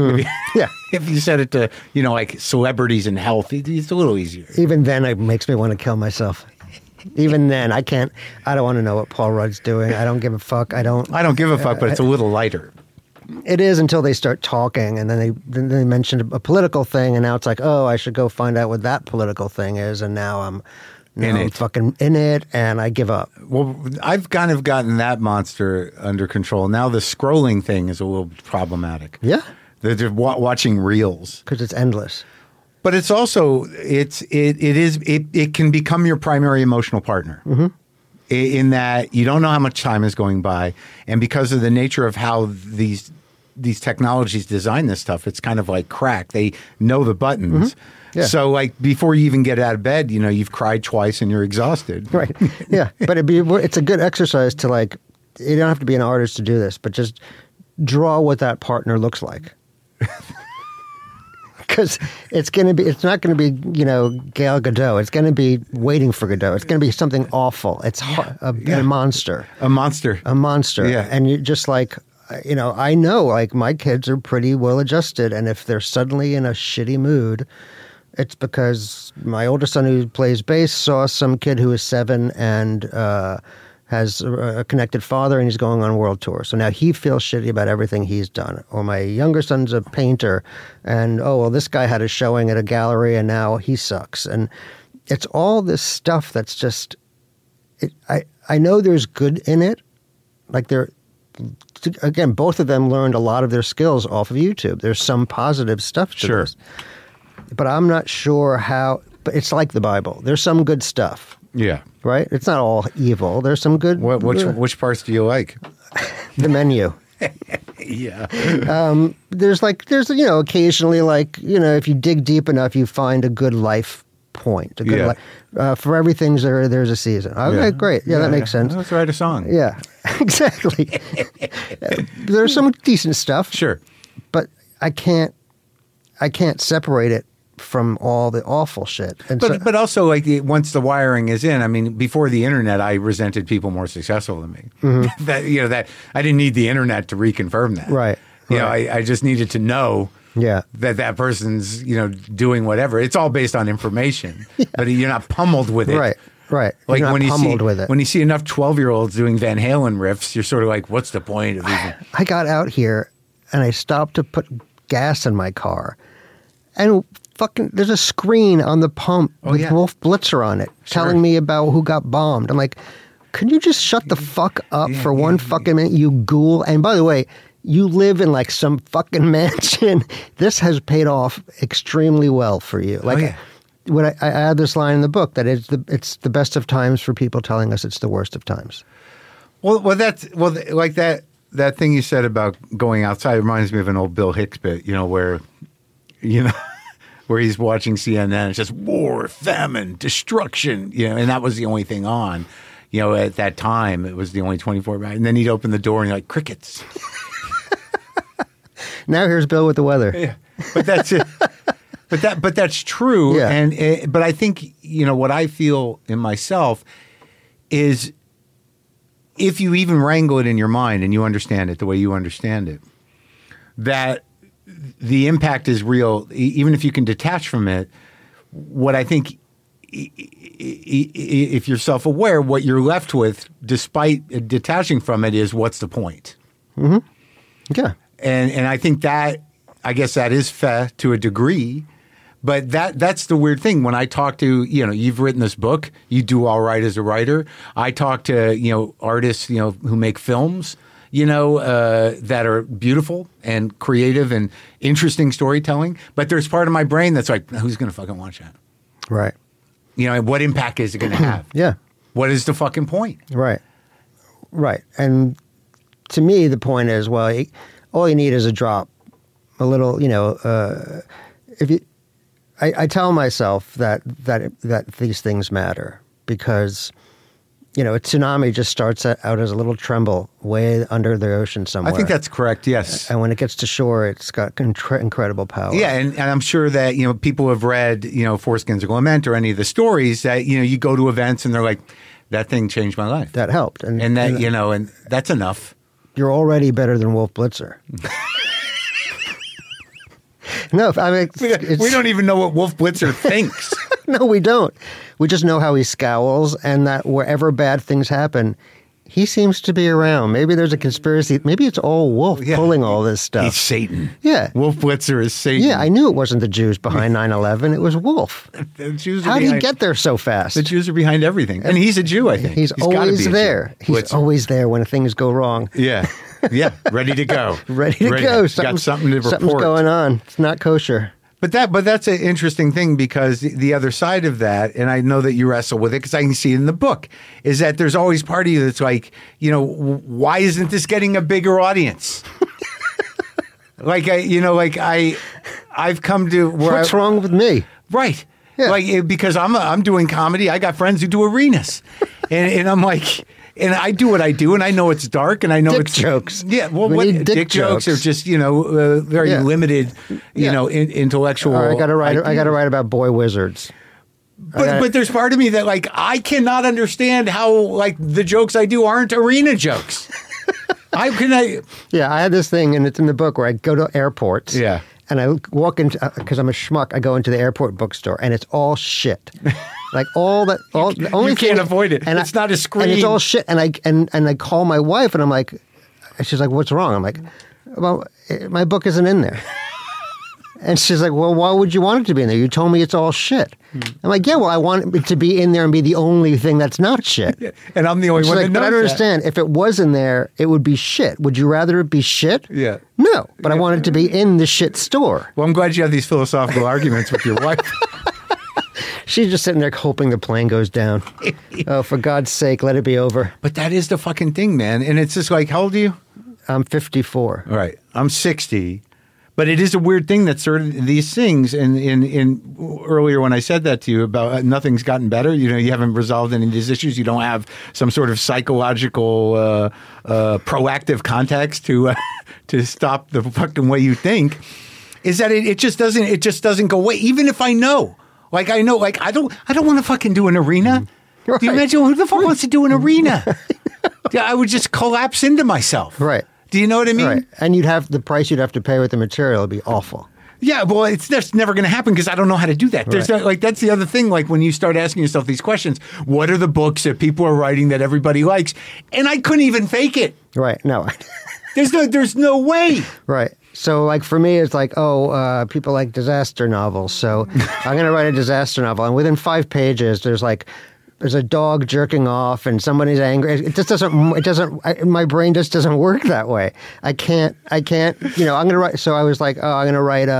If you set it to, like celebrities and health, it's a little easier. Even then, it makes me want to kill myself. Even then, I don't want to know what Paul Rudd's doing. I don't give a fuck. I don't give a fuck, but it's a little lighter. It is until they start talking, and then they mention a political thing, and now it's like, oh, I should go find out what that political thing is, and now I'm fucking in it, and I give up. Well, I've kind of gotten that monster under control. Now the scrolling thing is a little problematic. Yeah. They're watching reels. Because it's endless. But it's also, it can become your primary emotional partner. Mm-hmm. In that you don't know how much time is going by. And because of the nature of how these technologies design this stuff, it's kind of like crack. They know the buttons. Mm-hmm. Yeah. So, like, before you even get out of bed, you've cried twice and you're exhausted. Right. Yeah. But it's a good exercise to, like, you don't have to be an artist to do this, but just draw what that partner looks like. because it's not going to be, Gal Gadot. It's going to be Waiting for Godot. It's going to be something awful. It's a monster. A monster. A monster. Yeah. And you just like, I know like my kids are pretty well adjusted. And if they're suddenly in a shitty mood, it's because my oldest son who plays bass saw some kid who is 7 and has a connected father and he's going on world tour. So now he feels shitty about everything he's done. Or my younger son's a painter and, this guy had a showing at a gallery and now he sucks. And it's all this stuff that's just, I know there's good in it. Like again, both of them learned a lot of their skills off of YouTube. There's some positive stuff to this. But I'm not sure how, but it's like the Bible. There's some good stuff. Yeah. Right? It's not all evil. There's some good. Which parts do you like? The menu. Yeah. There's occasionally if you dig deep enough, you find a good life point. A good for everything, there's a season. Okay, great. Yeah, that makes sense. Let's write a song. Yeah, exactly. There's some decent stuff. Sure. But I can't separate it from all the awful shit. And but also, like, once the wiring is in, I mean, before the internet, I resented people more successful than me. Mm-hmm. that I didn't need the internet to reconfirm that. Right. I just needed to know that person's, doing whatever. It's all based on information, but you're not pummeled with it. Right. Like you're not pummeled with it. When you see enough 12-year-olds doing Van Halen riffs, you're sort of like, what's the point of even... I got out here and I stopped to put gas in my car. And there's a screen on the pump with Wolf Blitzer on it telling me about who got bombed. I'm like, can you just shut the fuck up for one fucking minute, you ghoul? And by the way, you live in like some fucking mansion. This has paid off extremely well for you. Like, when I add this line in the book that it's the best of times for people telling us it's the worst of times. Well, like that thing you said about going outside reminds me of an old Bill Hicks bit, where he's watching CNN. It's just war, famine, destruction, and that was the only thing on. At that time, it was the only 24 hours. And then he'd open the door and you're like, crickets. Now here's Bill with the weather. Yeah, but that's it. But that's true. Yeah. But I think, what I feel in myself is if you even wrangle it in your mind and you understand it the way you understand it, that the impact is real, even if you can detach from it. What I think, if you're self-aware, what you're left with, despite detaching from it, is what's the point? Mm-hmm. Yeah. And I think that, I guess that is fair to a degree, but that's the weird thing. When I talk to, you've written this book, you do all right as a writer. I talk to, artists, who make films, that are beautiful and creative and interesting storytelling. But there's part of my brain that's like, who's going to fucking watch that? Right. What impact is it going to have? Yeah. What is the fucking point? Right. Right. And to me, the point is, well, all you need is a drop, a little, if you, I tell myself that these things matter because, a tsunami just starts out as a little tremble way under the ocean somewhere. I think that's correct, yes. And when it gets to shore, it's got incredible power. Yeah, and I'm sure that, people have read, Foreskin's Lament or any of the stories that, you go to events and they're like, that thing changed my life. That helped. And that, and that's enough. You're already better than Wolf Blitzer. No, I mean, we don't even know what Wolf Blitzer thinks. No, we don't. We just know how he scowls and that wherever bad things happen, he seems to be around. Maybe there's a conspiracy. Maybe it's all Wolf pulling all this stuff. He's Satan. Yeah. Wolf Blitzer is Satan. Yeah, I knew it wasn't the Jews behind 9/11. It was Wolf. How did he get there so fast? The Jews are behind everything. And he's a Jew, I think. He's always there. He's always there when things go wrong. Yeah. Yeah. Ready to go. Ready to go. Got something to report. Something's going on. It's not kosher. But that's an interesting thing because the other side of that, and I know that you wrestle with it because I can see it in the book, is that there's always part of you that's like, why isn't this getting a bigger audience? I've come to where what's wrong with me? Right. Yeah. Because I'm doing comedy. I got friends who do arenas, and I'm like, And I do what I do, and I know it's dark, and I know Dick it's jokes. Yeah, well, We need dick jokes are jokes. just very limited, intellectual. Or I got to write. I ideas. got to write about boy wizards. But there's part of me that like I cannot understand how like the jokes I do aren't arena jokes. Yeah, I had this thing, and it's in the book where I go to airports. Yeah. And I walk into, because I'm a schmuck, I go into the airport bookstore, and it's all shit. Like the only You can't thing- avoid it. It's not a screen. And it's all shit. And I call my wife, and I'm like, she's like, what's wrong? I'm like, well, my book isn't in there. And she's like, well, why would you want it to be in there? You told me it's all shit. I'm like, yeah, well, I want it to be in there and be the only thing that's not shit. Yeah, and I'm the only She's one like, that but knows I don't understand. If it was in there, it would be shit. Would you rather it be shit? Yeah. No, but I want it to be in the shit store. Well, I'm glad you have these philosophical arguments with your wife. She's just sitting there hoping the plane goes down. Oh, for God's sake, let it be over. But that is the fucking thing, man. And it's just like, how old are you? I'm 54. All right. I'm 60. But it is a weird thing that sort of these things, and in earlier when I said that to you about nothing's gotten better, you haven't resolved any of these issues. You don't have some sort of psychological, proactive context to stop the fucking way you think. Is that it just doesn't go away. Even if I know, I don't want to fucking do an arena. Right. Do you imagine who the fuck wants to do an arena? I would just collapse into myself. Right. Do you know what I mean? Right. And the price you'd have to pay with the material would be awful. Yeah, well, it's just never going to happen because I don't know how to do that. There's that's the other thing. Like when you start asking yourself these questions, what are the books that people are writing that everybody likes? And I couldn't even fake it. Right. No. There's no way. Right. So, like, for me, it's like, people like disaster novels. So I'm going to write a disaster novel. And within 5 pages, there's a dog jerking off and somebody's angry. It just doesn't, my brain just doesn't work that way. I can't, I'm going to write, so I was like, I'm going to write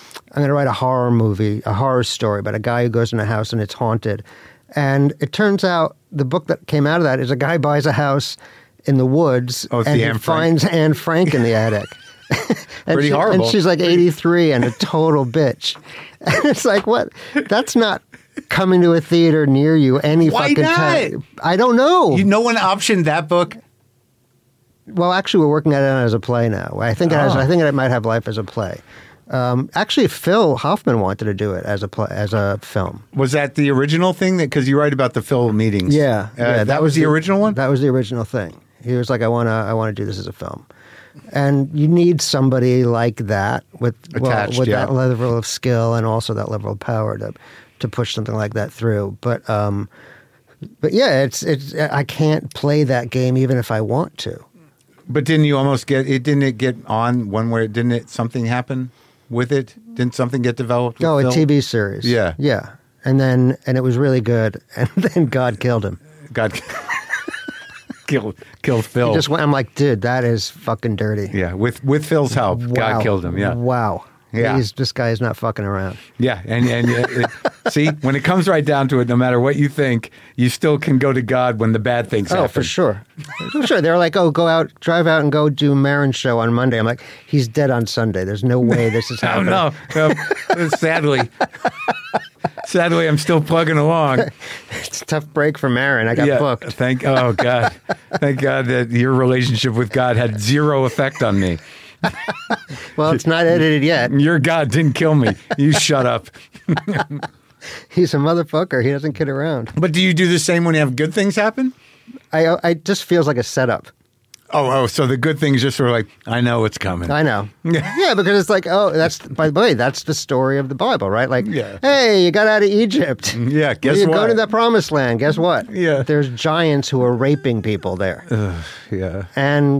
a horror movie, a horror story about a guy who goes in a house and it's haunted. And it turns out the book that came out of that is a guy buys a house in the woods and he finds Anne Frank in the attic. Pretty horrible. And she's like 83 and a total bitch. And it's like, what? That's not coming to a theater near you any Why fucking not? time. I don't know. No one optioned that book. Well, actually, we're working at it as a play now. I think it might have life as a play. Actually, Phil Hoffman wanted to do it as a film. Was that the original thing? Because you write about the Phil meetings. Yeah, that was the original one. That was the original thing. He was like, I want to do this as a film. And you need somebody like that with that level of skill and also that level of power to push something like that through. But yeah, it's I can't play that game even if I want to. But didn't you almost get it? Didn't it get on one where something happen with it? Didn't something get developed? No, with a Phil? TV series. Yeah. Yeah. And it was really good. And then God killed him. God killed Phil. I'm like, dude, that is fucking dirty. Yeah, with Phil's help, Wow. God killed him. Yeah, Wow. Yeah. This guy is not fucking around. yeah, and see, when it comes right down to it, no matter what you think, you still can go to God when the bad things happen. Oh, for sure. For sure. They're like, drive out and go do Maron's show on Monday. I'm like, he's dead on Sunday. There's no way this is happening. Oh no, sadly, I'm still plugging along. It's a tough break for Maron. I got booked. Thank God that your relationship with God had zero effect on me. Well, it's not edited yet. Your God didn't kill me. You shut up. He's a motherfucker. He doesn't kid around. But do you do the same when you have good things happen? I just feels like a setup. Oh, so the good things just sort of like, I know it's coming. I know. Yeah, because it's like, by the way, that's the story of the Bible, right? Like, Yeah. Hey, you got out of Egypt. Yeah, guess you what? go to the promised land. Guess what? Yeah. There's giants who are raping people there. Yeah. And,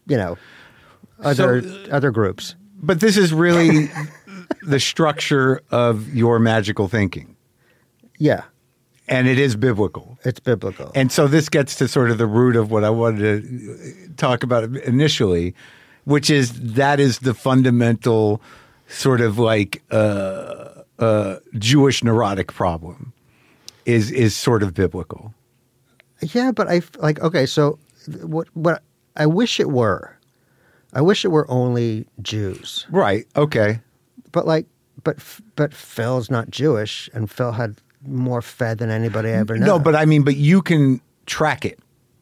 other groups. But this is really the structure of your magical thinking. Yeah, And it is biblical. it's biblical. And so this gets to sort of the root of what I wanted to talk about initially, which is that is the fundamental sort of like Jewish neurotic problem is sort of biblical. Yeah, but so what I wish it were. I wish it were only Jews. Right. Okay. But Phil's not Jewish, and Phil had more Fed than anybody I ever known. No, but you can track it.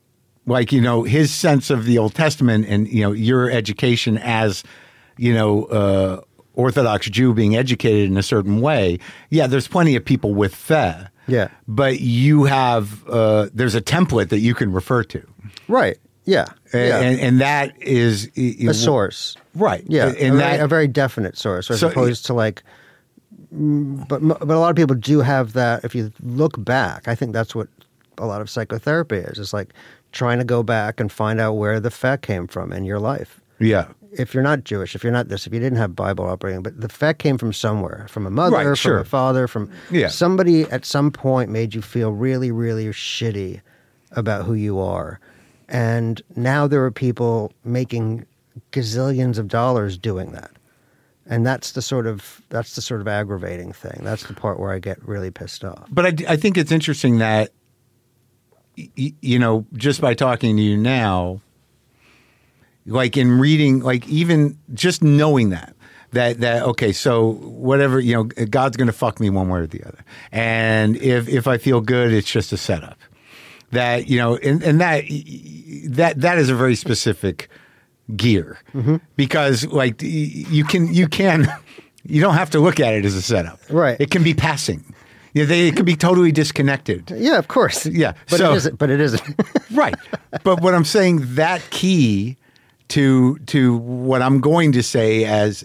like, you know, his sense of the Old Testament and, you know, your education as, you know, Orthodox Jew being educated in a certain way. Yeah, there's plenty of people with feh. Yeah. But you have, there's a template that you can refer to. Right. Yeah. And that is a source. Right. Yeah. And a very definite source, as opposed to like, but a lot of people do have that. If you look back, I think that's what a lot of psychotherapy is. It's like trying to go back and find out where the feh came from in your life. Yeah. If you're not Jewish, if you're not this, if you didn't have Bible upbringing, but the feh came from somewhere, from a mother, from a father, from somebody at some point made you feel really, really shitty about who you are. And now there are people making gazillions of dollars doing that. And that's the sort of aggravating thing. That's the part where I get really pissed off. But I think it's interesting that, you know, just by talking to you now, like in reading, like even just knowing that okay, so whatever, you know, God's going to fuck me one way or the other, and if I feel good, it's just a setup. That, you know, and that is a very specific gear, because like you don't have to look at it as a setup. Right. It can be passing. Yeah, it can be totally disconnected. Yeah, of course. Yeah, but it isn't. Right. But what I'm saying, that key to what I'm going to say as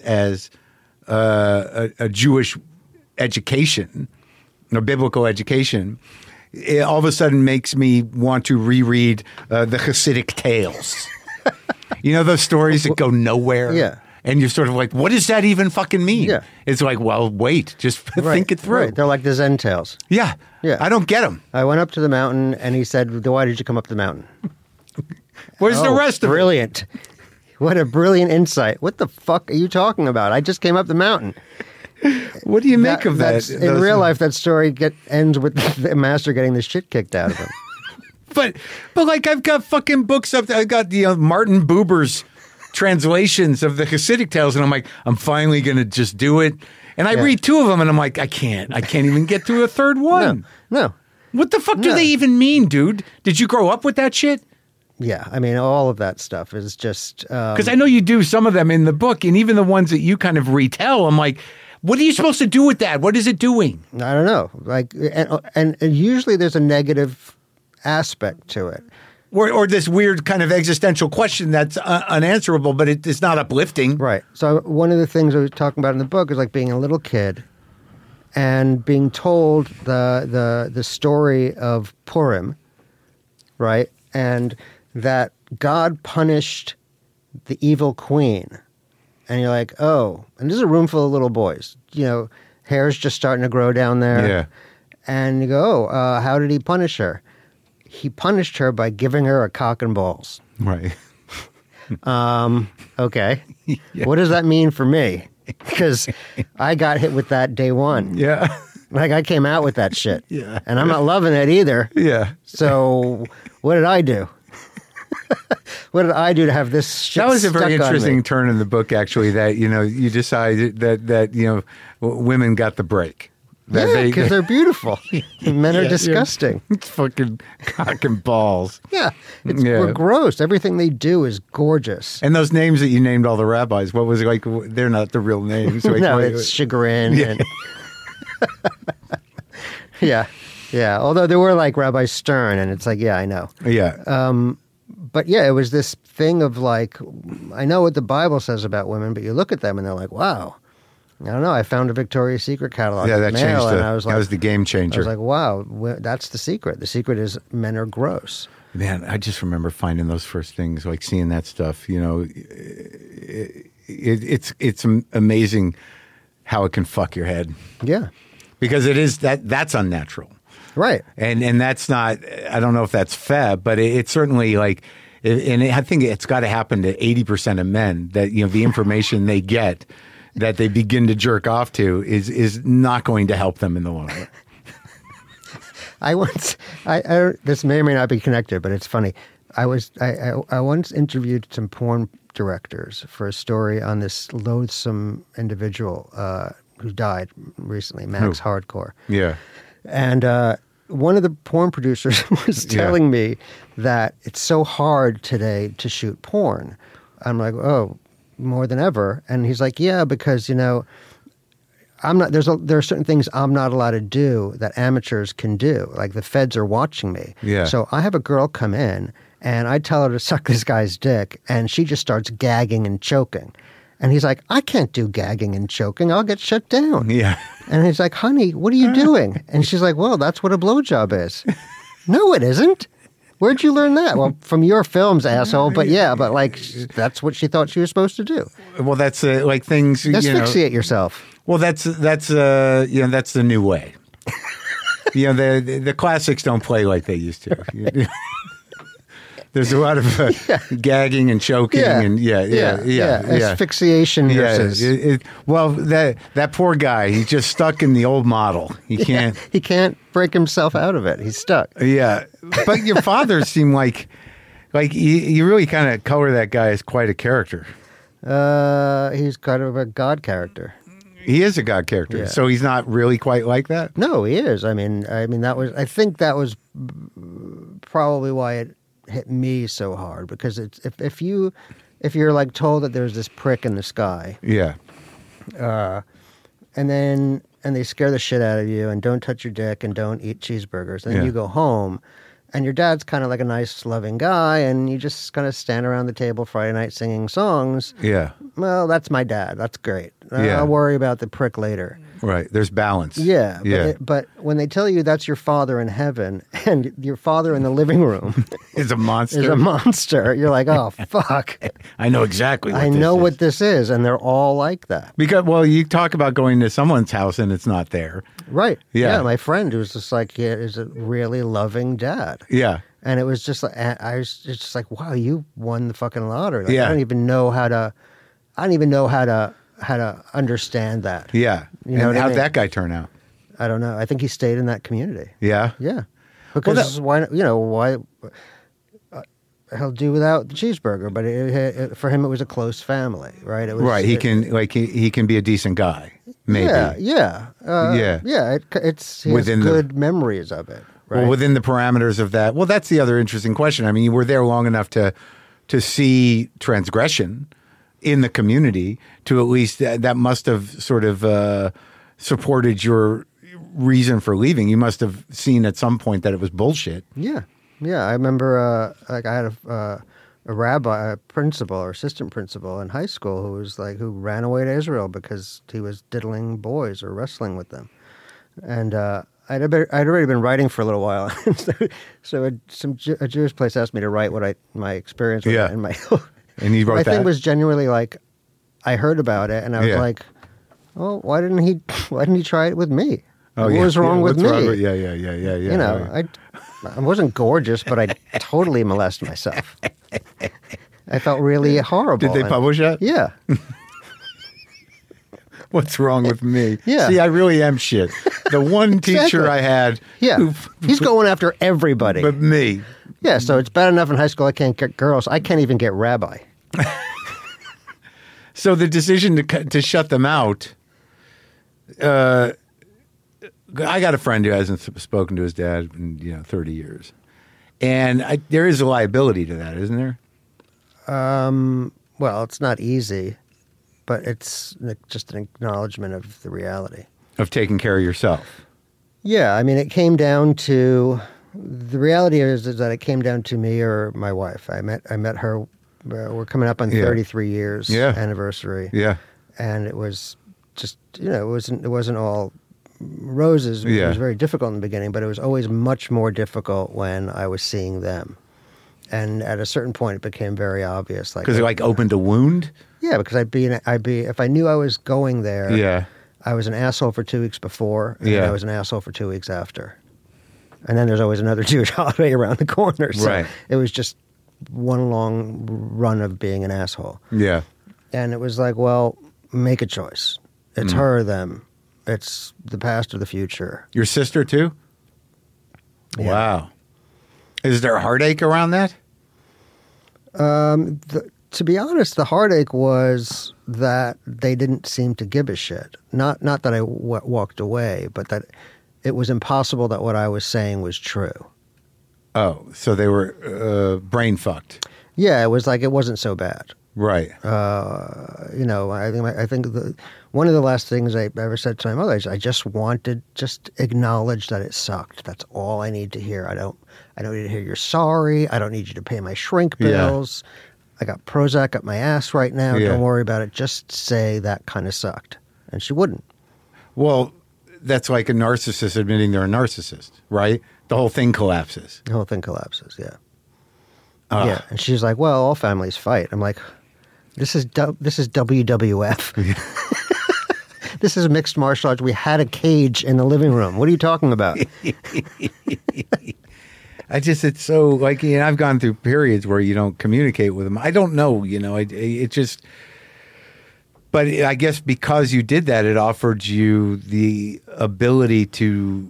a Jewish education, a biblical education, it all of a sudden makes me want to reread the Hasidic tales. You know, those stories that go nowhere? Yeah. And you're sort of like, what does that even fucking mean? Yeah. It's like, well, wait, just think it through. Right. They're like the Zen tales. Yeah. Yeah. I don't get them. I went up to the mountain, and he said, why did you come up the mountain? Where's the rest of it? Brilliant. What a brilliant insight. What the fuck are you talking about? I just came up the mountain. What do you make of that? In real life, that story ends with the master getting the shit kicked out of him. But like, I've got fucking books up there. I've got Martin Buber's translations of the Hasidic tales, and I'm like, I'm finally going to just do it. And I read two of them, and I'm like, I can't even get to a third one. No. What the fuck do they even mean, dude? Did you grow up with that shit? Yeah, I mean, all of that stuff is just... Because I know you do some of them in the book, and even the ones that you kind of retell, I'm like, what are you supposed to do with that? What is it doing? I don't know. Like, and usually there's a negative aspect to it. Or this weird kind of existential question that's unanswerable, but it's not uplifting. Right. So one of the things I was talking about in the book is like being a little kid and being told the story of Purim, right? And that God punished the evil queen. And you're like, oh, and this is a room full of little boys. You know, hair's just starting to grow down there. Yeah. And you go, oh, how did he punish her? He punished her by giving her a cock and balls. Right. Okay. Yeah. What does that mean for me? Because I got hit with that day one. Yeah. Like, I came out with that shit. Yeah. And I'm not loving it either. Yeah. So what did I do? What did I do to have this shit That was a very stuck on interesting me? turn in the book, actually, that, you know, you decided that you know, women got the break. Yeah, because they're beautiful. Men are disgusting. It's fucking cock and balls. Yeah. We're gross. Everything they do is gorgeous. And those names that you named all the rabbis, what was it like? They're not the real names. Like, No, it's Chagrin. Yeah. And yeah. Although there were like Rabbi Stern, and it's like, yeah, I know. Yeah. But yeah, it was this thing of like, I know what the Bible says about women, but you look at them and they're like, wow. I don't know. I found a Victoria's Secret catalog. Yeah, that changed. And I was like, that was the game changer. I was like, wow, that's the secret. The secret is men are gross. Man, I just remember finding those first things, like seeing that stuff. You know, it's amazing how it can fuck your head. Yeah, because it is that's unnatural, right? And that's not. I don't know if that's fair, but it's certainly like. And I think it's got to happen to 80% of men that, you know, the information they get that they begin to jerk off to is not going to help them in the long run. I this may or may not be connected, but it's funny. I once interviewed some porn directors for a story on this loathsome individual who died recently, Max Hardcore. Yeah. And one of the porn producers was telling me that it's so hard today to shoot porn. I'm like, oh, more than ever. And he's like, yeah, because, you know, there are certain things I'm not allowed to do that amateurs can do. Like the feds are watching me. Yeah. So I have a girl come in and I tell her to suck this guy's dick and she just starts gagging and choking. And he's like, I can't do gagging and choking. I'll get shut down. Yeah. And he's like, honey, what are you doing? And she's like, well, that's what a blowjob is. No, it isn't. Where'd you learn that? Well, from your films, asshole. But yeah, but like, that's what she thought she was supposed to do. Well, that's like things, Asphyxiate yourself. Well, that's the new way. The classics don't play like they used to. There's a lot of gagging and choking and asphyxiation versus. Well, that poor guy, he's just stuck in the old model. He can't. He can't break himself out of it. He's stuck. Yeah, but your father seemed like you really kind of color that guy as quite a character. He's kind of a god character. He is a god character, Yeah. so he's not really quite like that. No, he is. I mean, I think that was probably why it hit me so hard, because it's if you're like told that there's this prick in the sky, and they scare the shit out of you and don't touch your dick and don't eat cheeseburgers, and then you go home and your dad's kind of like a nice loving guy and you just kind of stand around the table Friday night singing songs. Well, that's my dad. That's great. I'll worry about the prick later. Right. There's balance. Yeah. But when they tell you that's your father in heaven and your father in the living room is a monster. You're like, oh, fuck. I know exactly what this is. And they're all like that. Because, well, you talk about going to someone's house and it's not there. Right. Yeah. My friend was just like, he is a really loving dad. Yeah. And it was just like, it's just like, wow, you won the fucking lottery. Like, yeah. I don't even know how to understand that. Yeah. You know and how'd I mean? that guy turn out? I don't know. I think he stayed in that community. Yeah. Yeah. Because why he'll do without the cheeseburger, but for him it was a close family, right? It was, right. He can be a decent guy. Maybe. Yeah. It's he has good memories of it. Right? Well, within the parameters of that. Well, that's the other interesting question. I mean, you were there long enough to see transgression in the community, to at least that must have sort of supported your reason for leaving. You must have seen at some point that it was bullshit. Yeah. I remember I had a rabbi, a principal or assistant principal in high school who ran away to Israel because he was diddling boys or wrestling with them, and I'd already been writing for a little while, so a Jewish place asked me to write my experience with it, and and he wrote my that. thing was genuinely like, I heard about it and I was like, well, why didn't he try it with me? Oh, what was wrong with me? Yeah. You know, right. I wasn't gorgeous, but I totally molested myself. I felt really horrible. Did they publish that? Yeah. What's wrong with me? Yeah. See, I really am shit. The one teacher I had. Yeah. He's going after everybody. But me. Yeah, so it's bad enough in high school I can't get girls. I can't even get rabbi. So the decision to shut them out, I got a friend who hasn't spoken to his dad in 30 years. And there is a liability to that, isn't there? Well, it's not easy, but it's just an acknowledgement of the reality. Of taking care of yourself. Yeah, I mean, it came down to... The reality is that it came down to me or my wife. I met her. We're coming up on 33 years anniversary. Yeah, and it was just it wasn't all roses. It was very difficult in the beginning, but it was always much more difficult when I was seeing them. And at a certain point, it became very obvious. Because it opened a wound. Yeah, because I'd be if I knew I was going there. Yeah, I was an asshole for 2 weeks before, and I was an asshole for 2 weeks after. And then there's always another Jewish holiday around the corner. So it was just one long run of being an asshole. Yeah. And it was like, well, make a choice. It's her or them. It's the past or the future. Your sister too? Yeah. Wow. Is there a heartache around that? To be honest, the heartache was that they didn't seem to give a shit. Not that I walked away, but that it was impossible that what I was saying was true. Oh, so they were brain fucked. Yeah, it was like it wasn't so bad. Right. I think one of the last things I ever said to my mother is I just acknowledge that it sucked. That's all I need to hear. I don't need to hear you're sorry. I don't need you to pay my shrink bills. Yeah. I got Prozac up my ass right now. Yeah. Don't worry about it. Just say that kind of sucked. And she wouldn't. Well, that's like a narcissist admitting they're a narcissist, right? The whole thing collapses. The whole thing collapses, yeah. Yeah, and she's like, well, all families fight. I'm like, this is WWF. This is mixed martial arts. We had a cage in the living room. What are you talking about? It's so like, I've gone through periods where you don't communicate with them. I don't know, but I guess because you did that, it offered you the ability to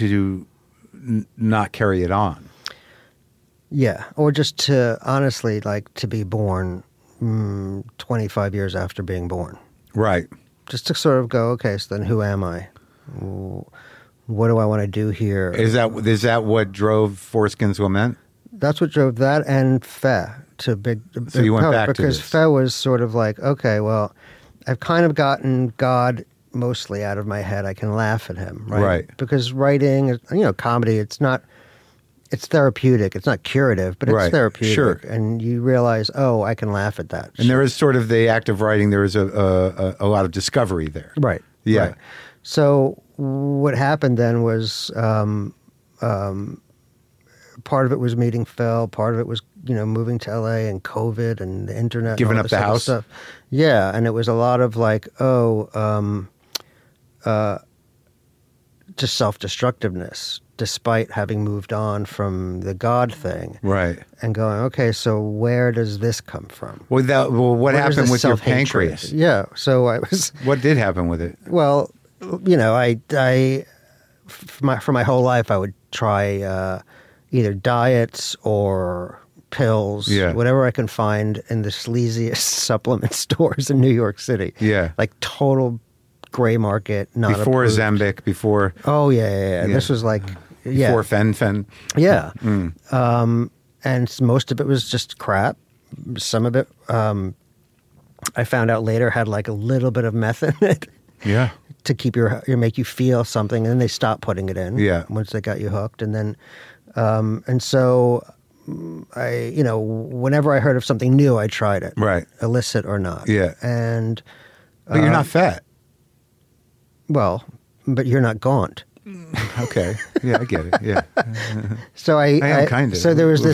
not carry it on. Yeah, or just to honestly, like, to be born 25 years after being born. Right. Just to sort of go, okay, so then who am I? What do I want to do here? Is that what drove Foreskins Lament? That's what drove that and Fe to big. So you went back to because this. Fe was sort of like, okay, well, I've kind of gotten God mostly out of my head. I can laugh at him, right? Right. Because writing, comedy, it's therapeutic. It's not curative, but it's therapeutic. Sure. And you realize, oh, I can laugh at that. And there is sort of the act of writing. There is a lot of discovery there. Right. Yeah. Right. So what happened then was part of it was meeting Phil. Part of it was, moving to LA and COVID and the internet. Giving up the house? Stuff. Yeah. And it was a lot of like, just self-destructiveness, despite having moved on from the God thing. Right. And going, okay, so where does this come from? What happened with your pancreas? Yeah. So I was... What did happen with it? Well, I for my whole life, I would try either diets or pills, whatever I can find in the sleaziest supplement stores in New York City. Yeah. Like total gray market, not before approved. Ozempic, before... Oh, yeah. This was like... Before Fen. Yeah. And most of it was just crap. Some of it, I found out later, had like a little bit of meth in it. Yeah. To keep make you feel something, and then they stopped putting it in. Yeah. Once they got you hooked, and then, and so, I, whenever I heard of something new, I tried it. Right. Illicit or not. Yeah. And. But you're not fat. Well, but you're not gaunt. Okay. Yeah, I get it. Yeah. So I am kind of. So there was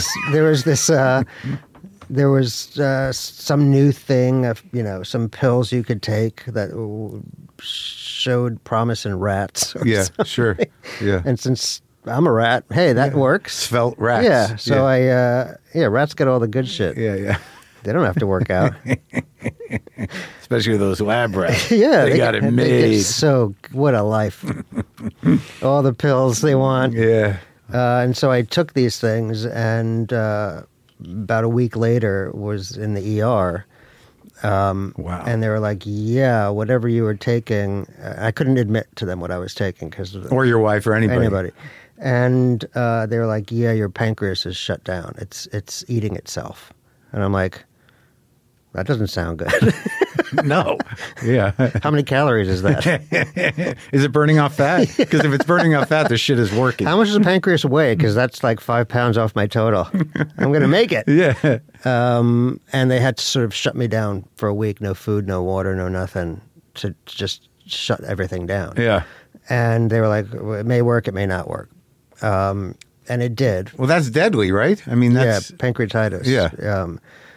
some new thing of, some pills you could take that showed promise in rats. Yeah, something. Sure. Yeah. And since I'm a rat, hey, that works. Svelte rats. Yeah. So rats get all the good shit. Yeah. They don't have to work out. Especially those lab rats. Yeah. They got it made. They get what a life. All the pills they want. Yeah. And so I took these things, and about a week later was in the ER. Wow. And they were like, yeah, whatever you were taking. I couldn't admit to them what I was taking. Or your wife or anybody. Anybody. And they were like, yeah, your pancreas is shut down. It's eating itself. And I'm like, that doesn't sound good. No. Yeah. How many calories is that? Is it burning off fat? Because if it's burning off fat, the shit is working. How much does a pancreas weigh? Because that's like 5 pounds off my total. I'm going to make it. Yeah. And they had to sort of shut me down for a week. No food, no water, no nothing. To just shut everything down. Yeah. And they were like, well, it may work, it may not work. And it did. Well, that's deadly, right? I mean, that's... Yeah, pancreatitis. Yeah.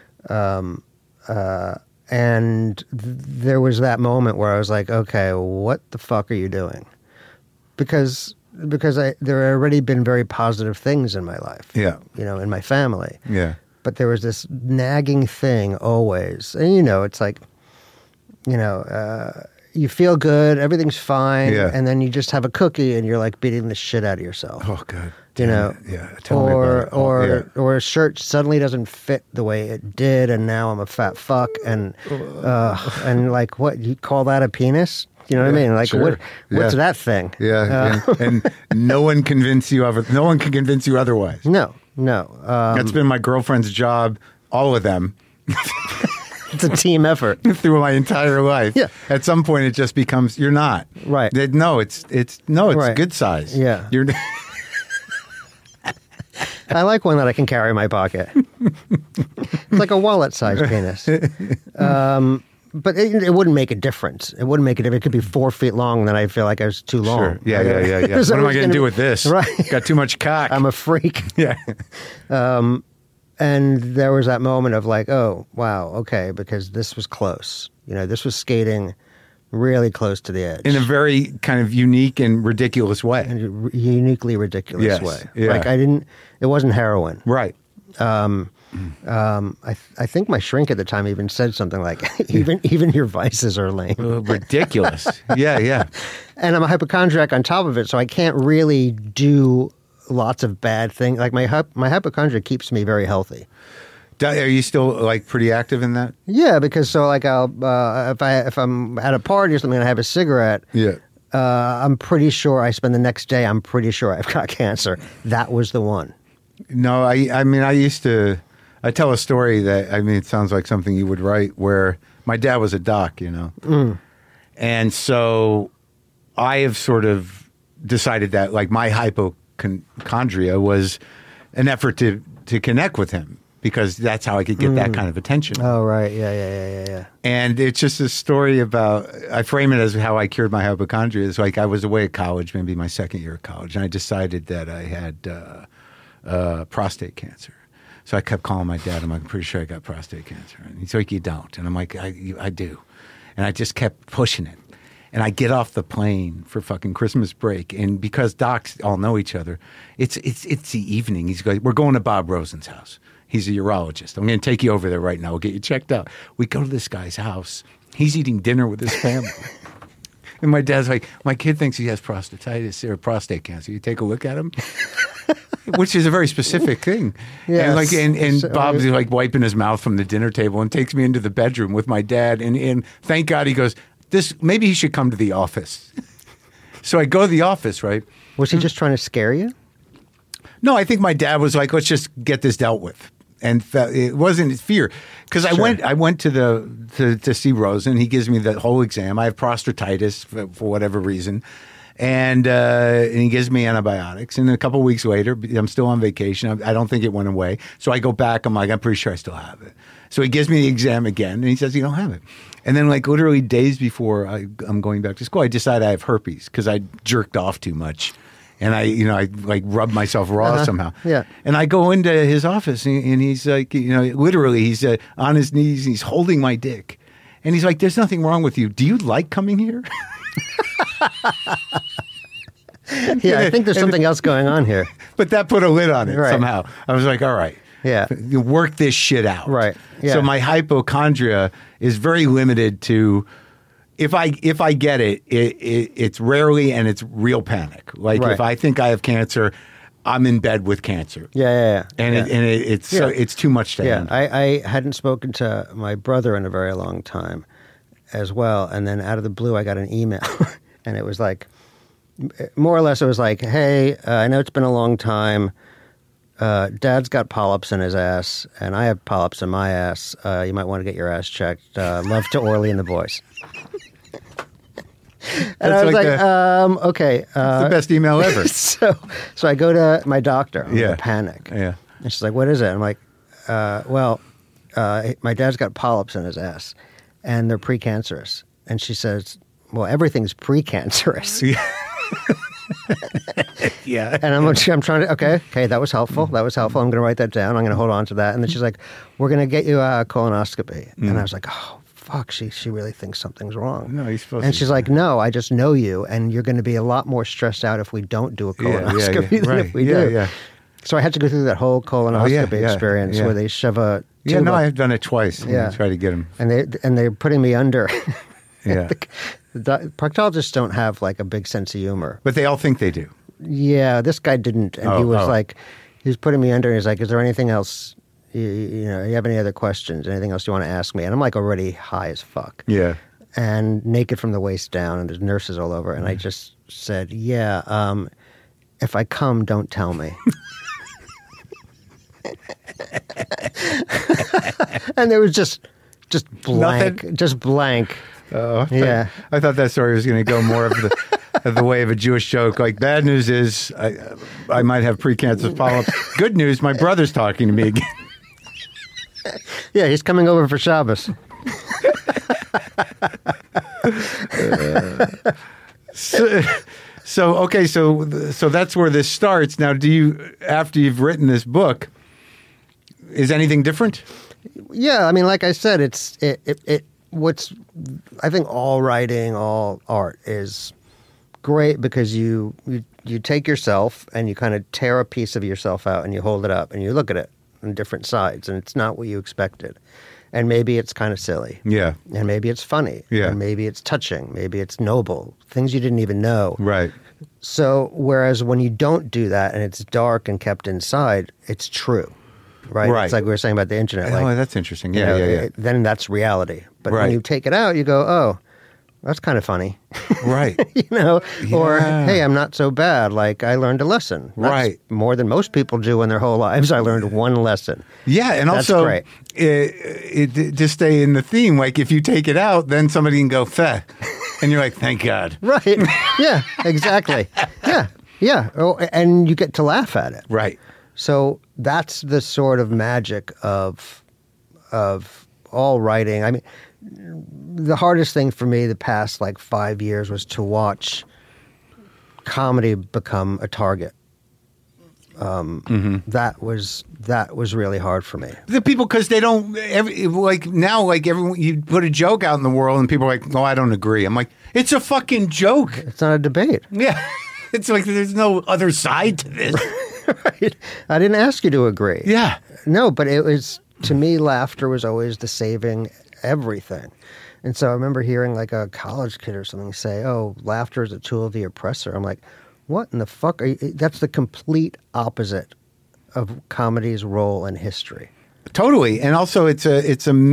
And there was that moment where I was like, okay, what the fuck are you doing? Because there had already been very positive things in my life. Yeah. In my family. Yeah. But there was this nagging thing always. And, it's like, you feel good, everything's fine. Yeah. And then you just have a cookie and you're like beating the shit out of yourself. Oh, God. Yeah. Tell me about it. Or a shirt suddenly doesn't fit the way it did, and now I'm a fat fuck, and like what you call that a penis? You know what I mean? Like, sure. what's that thing? Yeah, and no one can convince you otherwise. No. That's been my girlfriend's job. All of them. It's a team effort through my entire life. Yeah. At some point, it just becomes you're not right. It's right. Good size. Yeah. You're. I like one that I can carry in my pocket. It's like a wallet-sized penis. But it wouldn't make a difference. It wouldn't make a difference. It could be 4 feet long, and then I feel like I was too long. Sure. Yeah. What am I going to do with this? Right. Got too much cock. I'm a freak. Yeah. And there was that moment of like, oh, wow, okay, because this was close. This was skating really close to the edge. In a very kind of unique and ridiculous way. In a uniquely ridiculous way. Yeah. Like it wasn't heroin. Right. I think my shrink at the time even said something like, even your vices are lame. Ridiculous. Yeah. And I'm a hypochondriac on top of it, so I can't really do lots of bad things. Like my hypochondria keeps me very healthy. Are you still like pretty active in that? Yeah, because so like I'll if I'm at a party or something and I have a cigarette, I'm pretty sure I spend the next day. I'm pretty sure I've got cancer. That was the one. No, I mean I tell a story that it sounds like something you would write. Where my dad was a doc, and so I have sort of decided that like my hypochondria was an effort to connect with him. Because that's how I could get that kind of attention. Oh, right. Yeah. And it's just a story about, I frame it as how I cured my hypochondria. It's like I was away at college, maybe my second year of college, and I decided that I had prostate cancer. So I kept calling my dad. I'm like, I'm pretty sure I got prostate cancer. And he's like, you don't. And I'm like, I do. And I just kept pushing it. And I get off the plane for fucking Christmas break, and because docs all know each other, it's the evening. He's going, we're going to Bob Rosen's house. He's a urologist. I'm going to take you over there right now. We'll get you checked out. We go to this guy's house. He's eating dinner with his family. And my dad's like, my kid thinks he has prostatitis or prostate cancer. You take a look at him, which is a very specific thing. Yes. And Bob's like wiping his mouth from the dinner table and takes me into the bedroom with my dad. And thank God he goes, maybe he should come to the office. So I go to the office, right? Was he just trying to scare you? No, I think my dad was like, let's just get this dealt with. And it wasn't fear, because I went to see Rosen. He gives me the whole exam. I have prostatitis for whatever reason, and he gives me antibiotics. And a couple of weeks later, I'm still on vacation. I don't think it went away. So I go back. I'm like, I'm pretty sure I still have it. So he gives me the exam again, and he says, you don't have it. And then like literally days before I'm going back to school, I decide I have herpes because I jerked off too much. And I like rubbed myself raw somehow. Yeah. And I go into his office and he's like, literally he's on his knees and he's holding my dick. And he's like, there's nothing wrong with you. Do you like coming here? Yeah, I think there's something else going on here. But that put a lid on it somehow. I was like, all right. Yeah. You work this shit out. Right. Yeah. So my hypochondria is very limited to, if I get it, it's rarely, and it's real panic. Like if I think I have cancer, I'm in bed with cancer. Yeah. It's too much to handle. I hadn't spoken to my brother in a very long time as well. And then out of the blue, I got an email. And it was like, more or less, it was like, hey, I know it's been a long time. Dad's got polyps in his ass, and I have polyps in my ass. You might want to get your ass checked. Love to Orly and the boys. And I was like, okay. It's the best email ever. So I go to my doctor. I'm in a panic. Yeah. And she's like, what is it? I'm like, my dad's got polyps in his ass, and they're precancerous. And she says, well, everything's precancerous. Yeah. And I'm trying to, okay, that was helpful. I'm going to write that down. I'm going to hold on to that. And then she's like, we're going to get you a colonoscopy. And I was like, oh, fuck, she really thinks something's wrong. No, he's supposed to. And she's like, no, I just know you, and you're going to be a lot more stressed out if we don't do a colonoscopy than if we do. Yeah. So I had to go through that whole colonoscopy experience where they shove a tube. Yeah, no, I've done it twice. Yeah. Try to get him. And they're putting me under. Yeah. The proctologists don't have like a big sense of humor. But they all think they do. Yeah, this guy didn't. And he was putting me under, and he's like, is there anything else, you have any other questions? Anything else you want to ask me? And I'm like already high as fuck. Yeah. and naked from the waist down, and there's nurses all over. And I just said, yeah, if I come, don't tell me. And there was just blank, Nothing? just blank. Oh, Yeah. I thought that story was going to go more of the way of a Jewish joke. Like, bad news is I might have precancerous polyps. Good news, my brother's talking to me again. Yeah, he's coming over for Shabbos. So that's where this starts. Now, after you've written this book, is anything different? Yeah, I mean, like I said, I think all writing, all art is great because you take yourself and you kind of tear a piece of yourself out and you hold it up and you look at it on different sides, and it's not what you expected. And maybe it's kind of silly. Yeah. And maybe it's funny. Yeah. And maybe it's touching. Maybe it's noble. Things you didn't even know. Right. So whereas when you don't do that and it's dark and kept inside, it's true. Right? Right. It's like we were saying about the internet. Oh, Like, that's interesting. you Yeah, know, yeah. Then that's reality. But Right. when you take it out, you go, oh, that's kind of funny. Right. You know? Or, Yeah. hey, I'm not so bad. Like, I learned a lesson. That's Right. more than most people do in their whole lives. I learned one lesson. Yeah, and That's also, great. to stay in the theme, like if you take it out, then somebody can go, "Feh," and you're like, "Thank God." Right. Yeah, exactly. Yeah. Yeah. Oh, and you get to laugh at it. Right. So that's the sort of magic of all writing. I mean, the hardest thing for me the past like 5 years was to watch comedy become a target. That was really hard for me. The people, because they don't, like everyone, you put a joke out in the world and people are like, "No, I don't agree." I'm like, it's a fucking joke. It's not a debate. Yeah. It's like there's no other side to this. Right? I didn't ask you to agree. Yeah. No, but it was, to me, laughter was always the saving everything. And so I remember hearing like a college kid or something say, oh, laughter is a tool of the oppressor. I'm like, what in the fuck? That's the complete opposite of comedy's role in history. Totally. And also it's a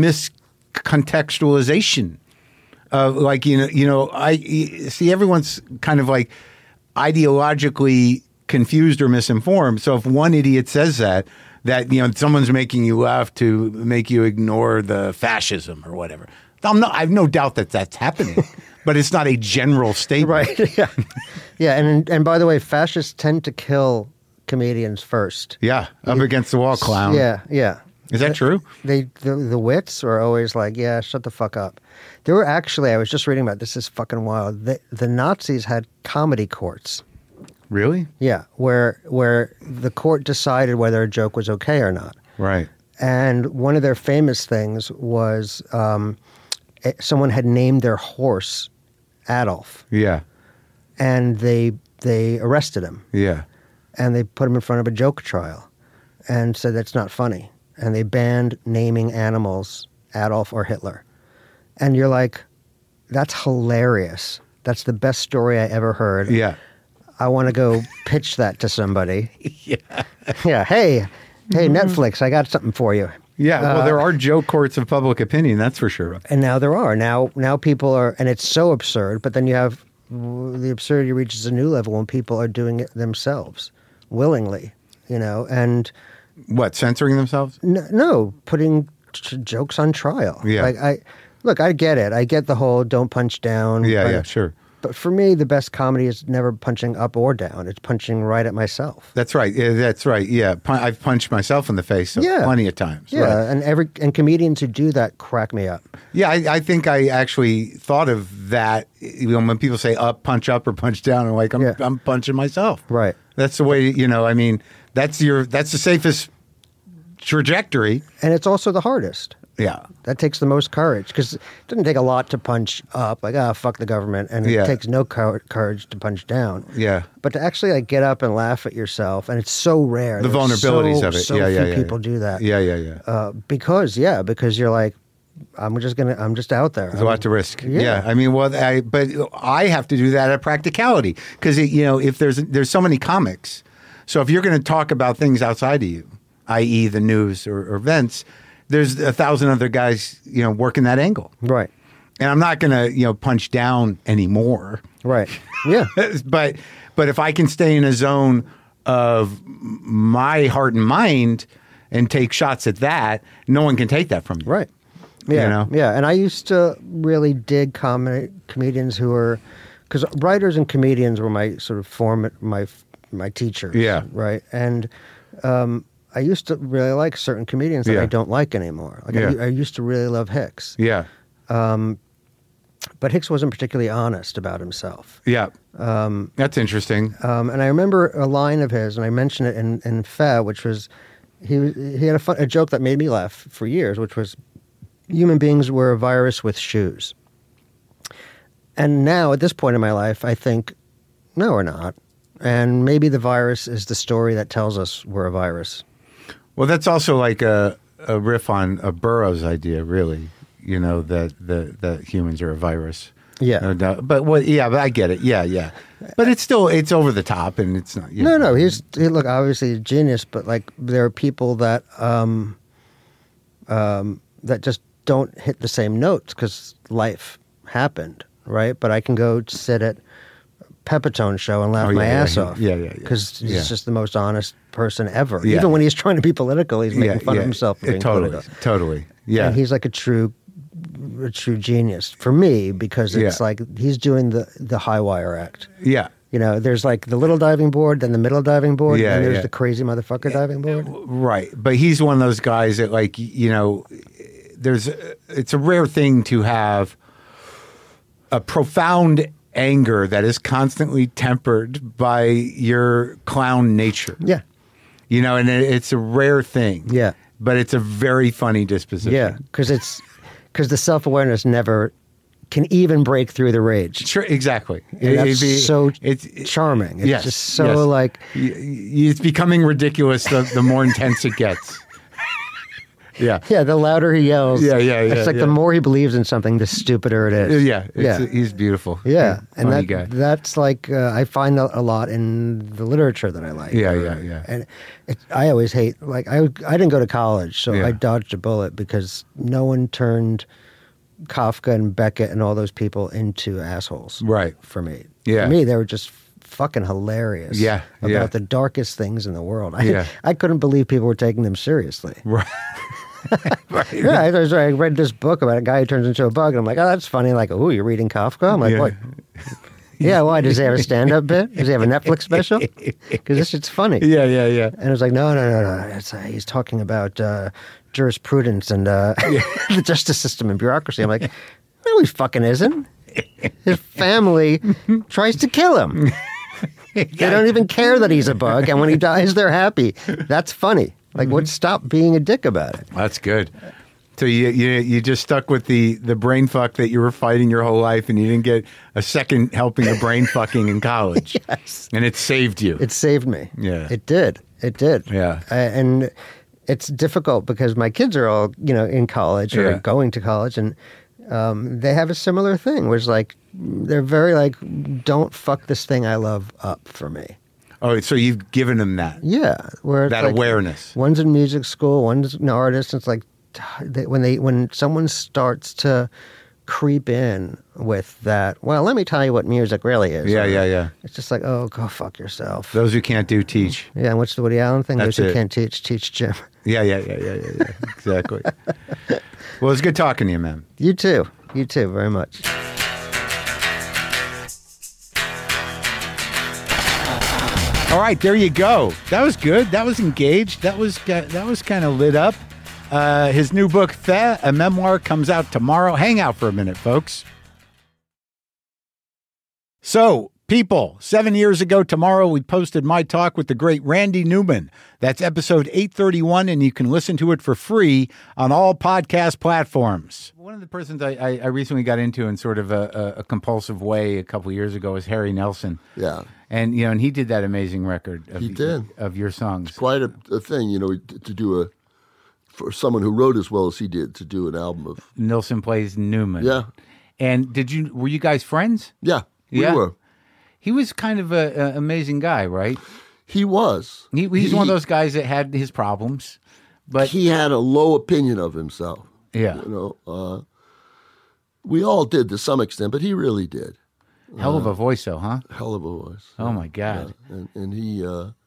miscontextualization of like, I see everyone's kind of like ideologically confused or misinformed. So if one idiot says that someone's making you laugh to make you ignore the fascism or whatever. I have no doubt that that's happening, but it's not a general statement. Right. Yeah. Yeah. And by the way, fascists tend to kill comedians first. Yeah. Up against the wall, clown. Yeah. Yeah. Is that true? The wits are always like, yeah, shut the fuck up. There were actually, I was just reading about this is fucking wild. The Nazis had comedy courts. Really? Yeah, where the court decided whether a joke was okay or not. Right. And one of their famous things was someone had named their horse Adolf. Yeah. And they arrested him. Yeah. And they put him in front of a joke trial and said that's not funny. And they banned naming animals Adolf or Hitler. And you're like, that's hilarious. That's the best story I ever heard. Yeah. I want to go pitch that to somebody. Yeah. Yeah. Hey, Netflix, I got something for you. Yeah. Well, there are joke courts of public opinion, that's for sure. And now there are. Now people are, and it's so absurd, but then you have the absurdity reaches a new level when people are doing it themselves willingly, and What, censoring themselves? no, putting jokes on trial. Yeah. Like I get it. I get the whole don't punch down. Yeah, sure. But for me, the best comedy is never punching up or down. It's punching right at myself. That's right. Yeah, that's right. Yeah. I've punched myself in the face plenty of times. Yeah, Right. and comedians who do that crack me up. Yeah, I think I actually thought of that. When people say punch up or punch down, I'm like, I'm punching myself. Right. That's the way, that's the safest trajectory. And it's also the hardest. Yeah. That takes the most courage because it doesn't take a lot to punch up, like, fuck the government. And it takes no courage to punch down. Yeah. But to actually get up and laugh at yourself, and it's so rare. The vulnerabilities of it. So few people do that. Yeah. Because you're like, I'm just out there. There's a lot to risk. Yeah. I mean, but I have to do that at practicality because, if there's so many comics. So if you're going to talk about things outside of you, i.e. the news or events, there's 1,000 other guys, working that angle. Right. And I'm not going to, punch down anymore. Right. Yeah. but if I can stay in a zone of my heart and mind and take shots at that, no one can take that from me. Right. Yeah. Yeah. And I used to really dig comedians who were, because writers and comedians were my sort of my teachers. Yeah. Right. And I used to really like certain comedians that I don't like anymore. Like I used to really love Hicks. Yeah. But Hicks wasn't particularly honest about himself. Yeah. That's interesting. And I remember a line of his, and I mentioned it in Fe, which was, he had a joke that made me laugh for years, which was, human beings were a virus with shoes. And now, at this point in my life, I think, no, we're not. And maybe the virus is the story that tells us we're a virus. Well, that's also like a riff on a Burroughs idea, really. That humans are a virus. Yeah. No doubt. But I get it. Yeah. But it's over the top, and it's not. No. Look, obviously a genius, but like there are people that that just don't hit the same notes because life happened, right? But I can go sit at Pepitone show and laugh my ass off. Yeah. Because he's just the most honest person ever. Yeah. Even when he's trying to be political, he's making fun of himself for being political. Totally. Yeah. And he's like a true genius for me because it's like he's doing the high wire act. Yeah. There's like the little diving board, then the middle diving board, and there's the crazy motherfucker diving board. Right. But he's one of those guys that it's a rare thing to have a profound anger that is constantly tempered by your clown nature. Yeah. And it's a rare thing. Yeah. But it's a very funny disposition. Yeah, because the self-awareness never can even break through the rage. Sure, exactly. It's charming. It's just so like... It's becoming ridiculous the more intense it gets. Yeah. Yeah, the louder he yells. Yeah. It's like the more he believes in something, the stupider it is. Yeah. He's beautiful. Yeah. Funny guy. That's like, I find a lot in the literature that I like. Yeah. And I always hate, like, I didn't go to college, so I dodged a bullet because no one turned Kafka and Beckett and all those people into assholes. Right. For me. Yeah. For me, they were just fucking hilarious. Yeah. About the darkest things in the world. I couldn't believe people were taking them seriously. Right. Right. Yeah, I read this book about a guy who turns into a bug, and I'm like, oh, that's funny. Like, oh, you're reading Kafka? I'm like, what? Yeah, why? Does he have a stand-up bit? Does he have a Netflix special? Because this shit's funny. Yeah. And it was like, no. He's talking about jurisprudence and the justice system and bureaucracy. I'm like, no, he fucking isn't. His family tries to kill him. They don't even care that he's a bug, and when he dies, they're happy. That's funny. Like, stop being a dick about it. That's good. So you just stuck with the brain fuck that you were fighting your whole life, and you didn't get a second helping of brain fucking in college. Yes. And it saved you. It saved me. Yeah. It did. Yeah. And it's difficult because my kids are all, in college or going to college, and they have a similar thing, which like, they're very like, don't fuck this thing I love up for me. Oh, so you've given them that. Yeah. Where that like, awareness. One's in music school, one's an artist. It's like when someone starts to creep in with that, well, let me tell you what music really is. Yeah. It's just like, oh, go fuck yourself. Those who can't do, teach. Yeah, and what's the Woody Allen thing? That's Those who can't teach Jim. Yeah. Exactly. Well, it's good talking to you, man. You too, very much. All right, there you go. That was good. That was engaged. That was kind of lit up. His new book, Fe, a memoir, comes out tomorrow. Hang out for a minute, folks. So, people, 7 years ago tomorrow, we posted my talk with the great Randy Newman. That's episode 831, and you can listen to it for free on all podcast platforms. One of the persons I recently got into in sort of a compulsive way a couple years ago was Harry Nelson. Yeah. And, and he did that amazing record of your songs. It's quite a thing, to do for someone who wrote as well as he did, to do an album of... Nelson Plays Newman. Yeah. And were you guys friends? Yeah, we were. He was kind of an amazing guy, right? He was. He's one of those guys that had his problems, but... He had a low opinion of himself. Yeah. We all did to some extent, but he really did. Hell of a voice, though, huh? Hell of a voice. Oh my God! Yeah. And he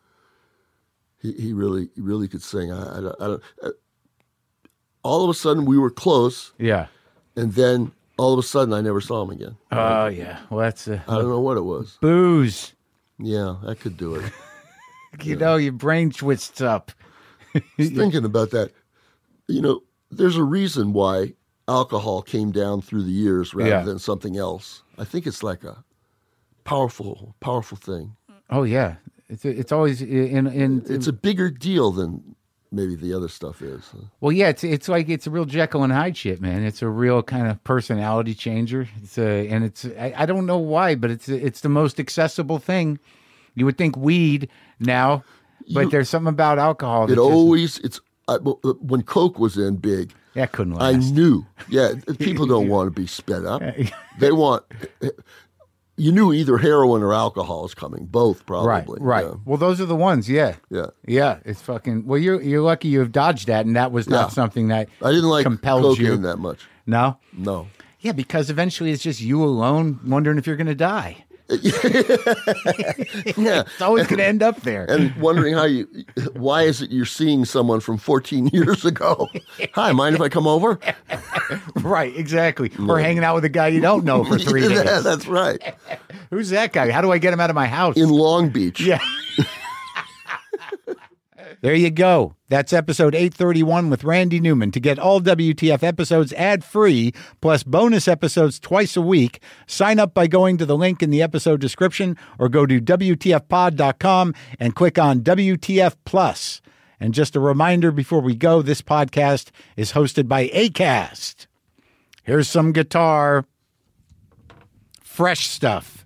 really could sing. I don't. All of a sudden, we were close. Yeah. And then all of a sudden, I never saw him again. Oh yeah. Well, that's I don't know what it was. Booze. Yeah, that could do it. You know, your brain twists up. I was thinking about that. You know, there's a reason why alcohol came down through the years rather than something else. I think it's like a powerful thing. Oh yeah, it's always in. It's a bigger deal than maybe the other stuff is. Well, yeah, it's like it's a real Jekyll and Hyde shit, man. It's a real kind of personality changer. I don't know why, but it's the most accessible thing. You would think weed now, but there's something about alcohol. When Coke was in big. That couldn't last. I knew. Yeah, people don't want to be sped up. They want. You knew either heroin or alcohol is coming. Both probably. Right. Yeah. Well, those are the ones. Yeah. Yeah. It's fucking. Well, you're lucky you have dodged that, and that was not something that I didn't like compelled cocaine you that much. No. No. Yeah, because eventually it's just you alone wondering if you're going to die. It's always going to end up there. And wondering why is it you're seeing someone from 14 years ago? Hi, mind if I come over? Right, exactly. Or hanging out with a guy you don't know for 3 days. Yeah, that's right. Who's that guy? How do I get him out of my house? In Long Beach. Yeah. There you go. That's episode 831 with Randy Newman. To get all WTF episodes ad-free, plus bonus episodes twice a week, sign up by going to the link in the episode description or go to WTFpod.com and click on WTF Plus. And just a reminder before we go, this podcast is hosted by Acast. Here's some guitar. Fresh stuff.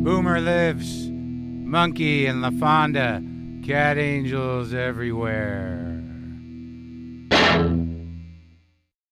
Boomer lives. Monkey and LaFonda. Cat angels everywhere.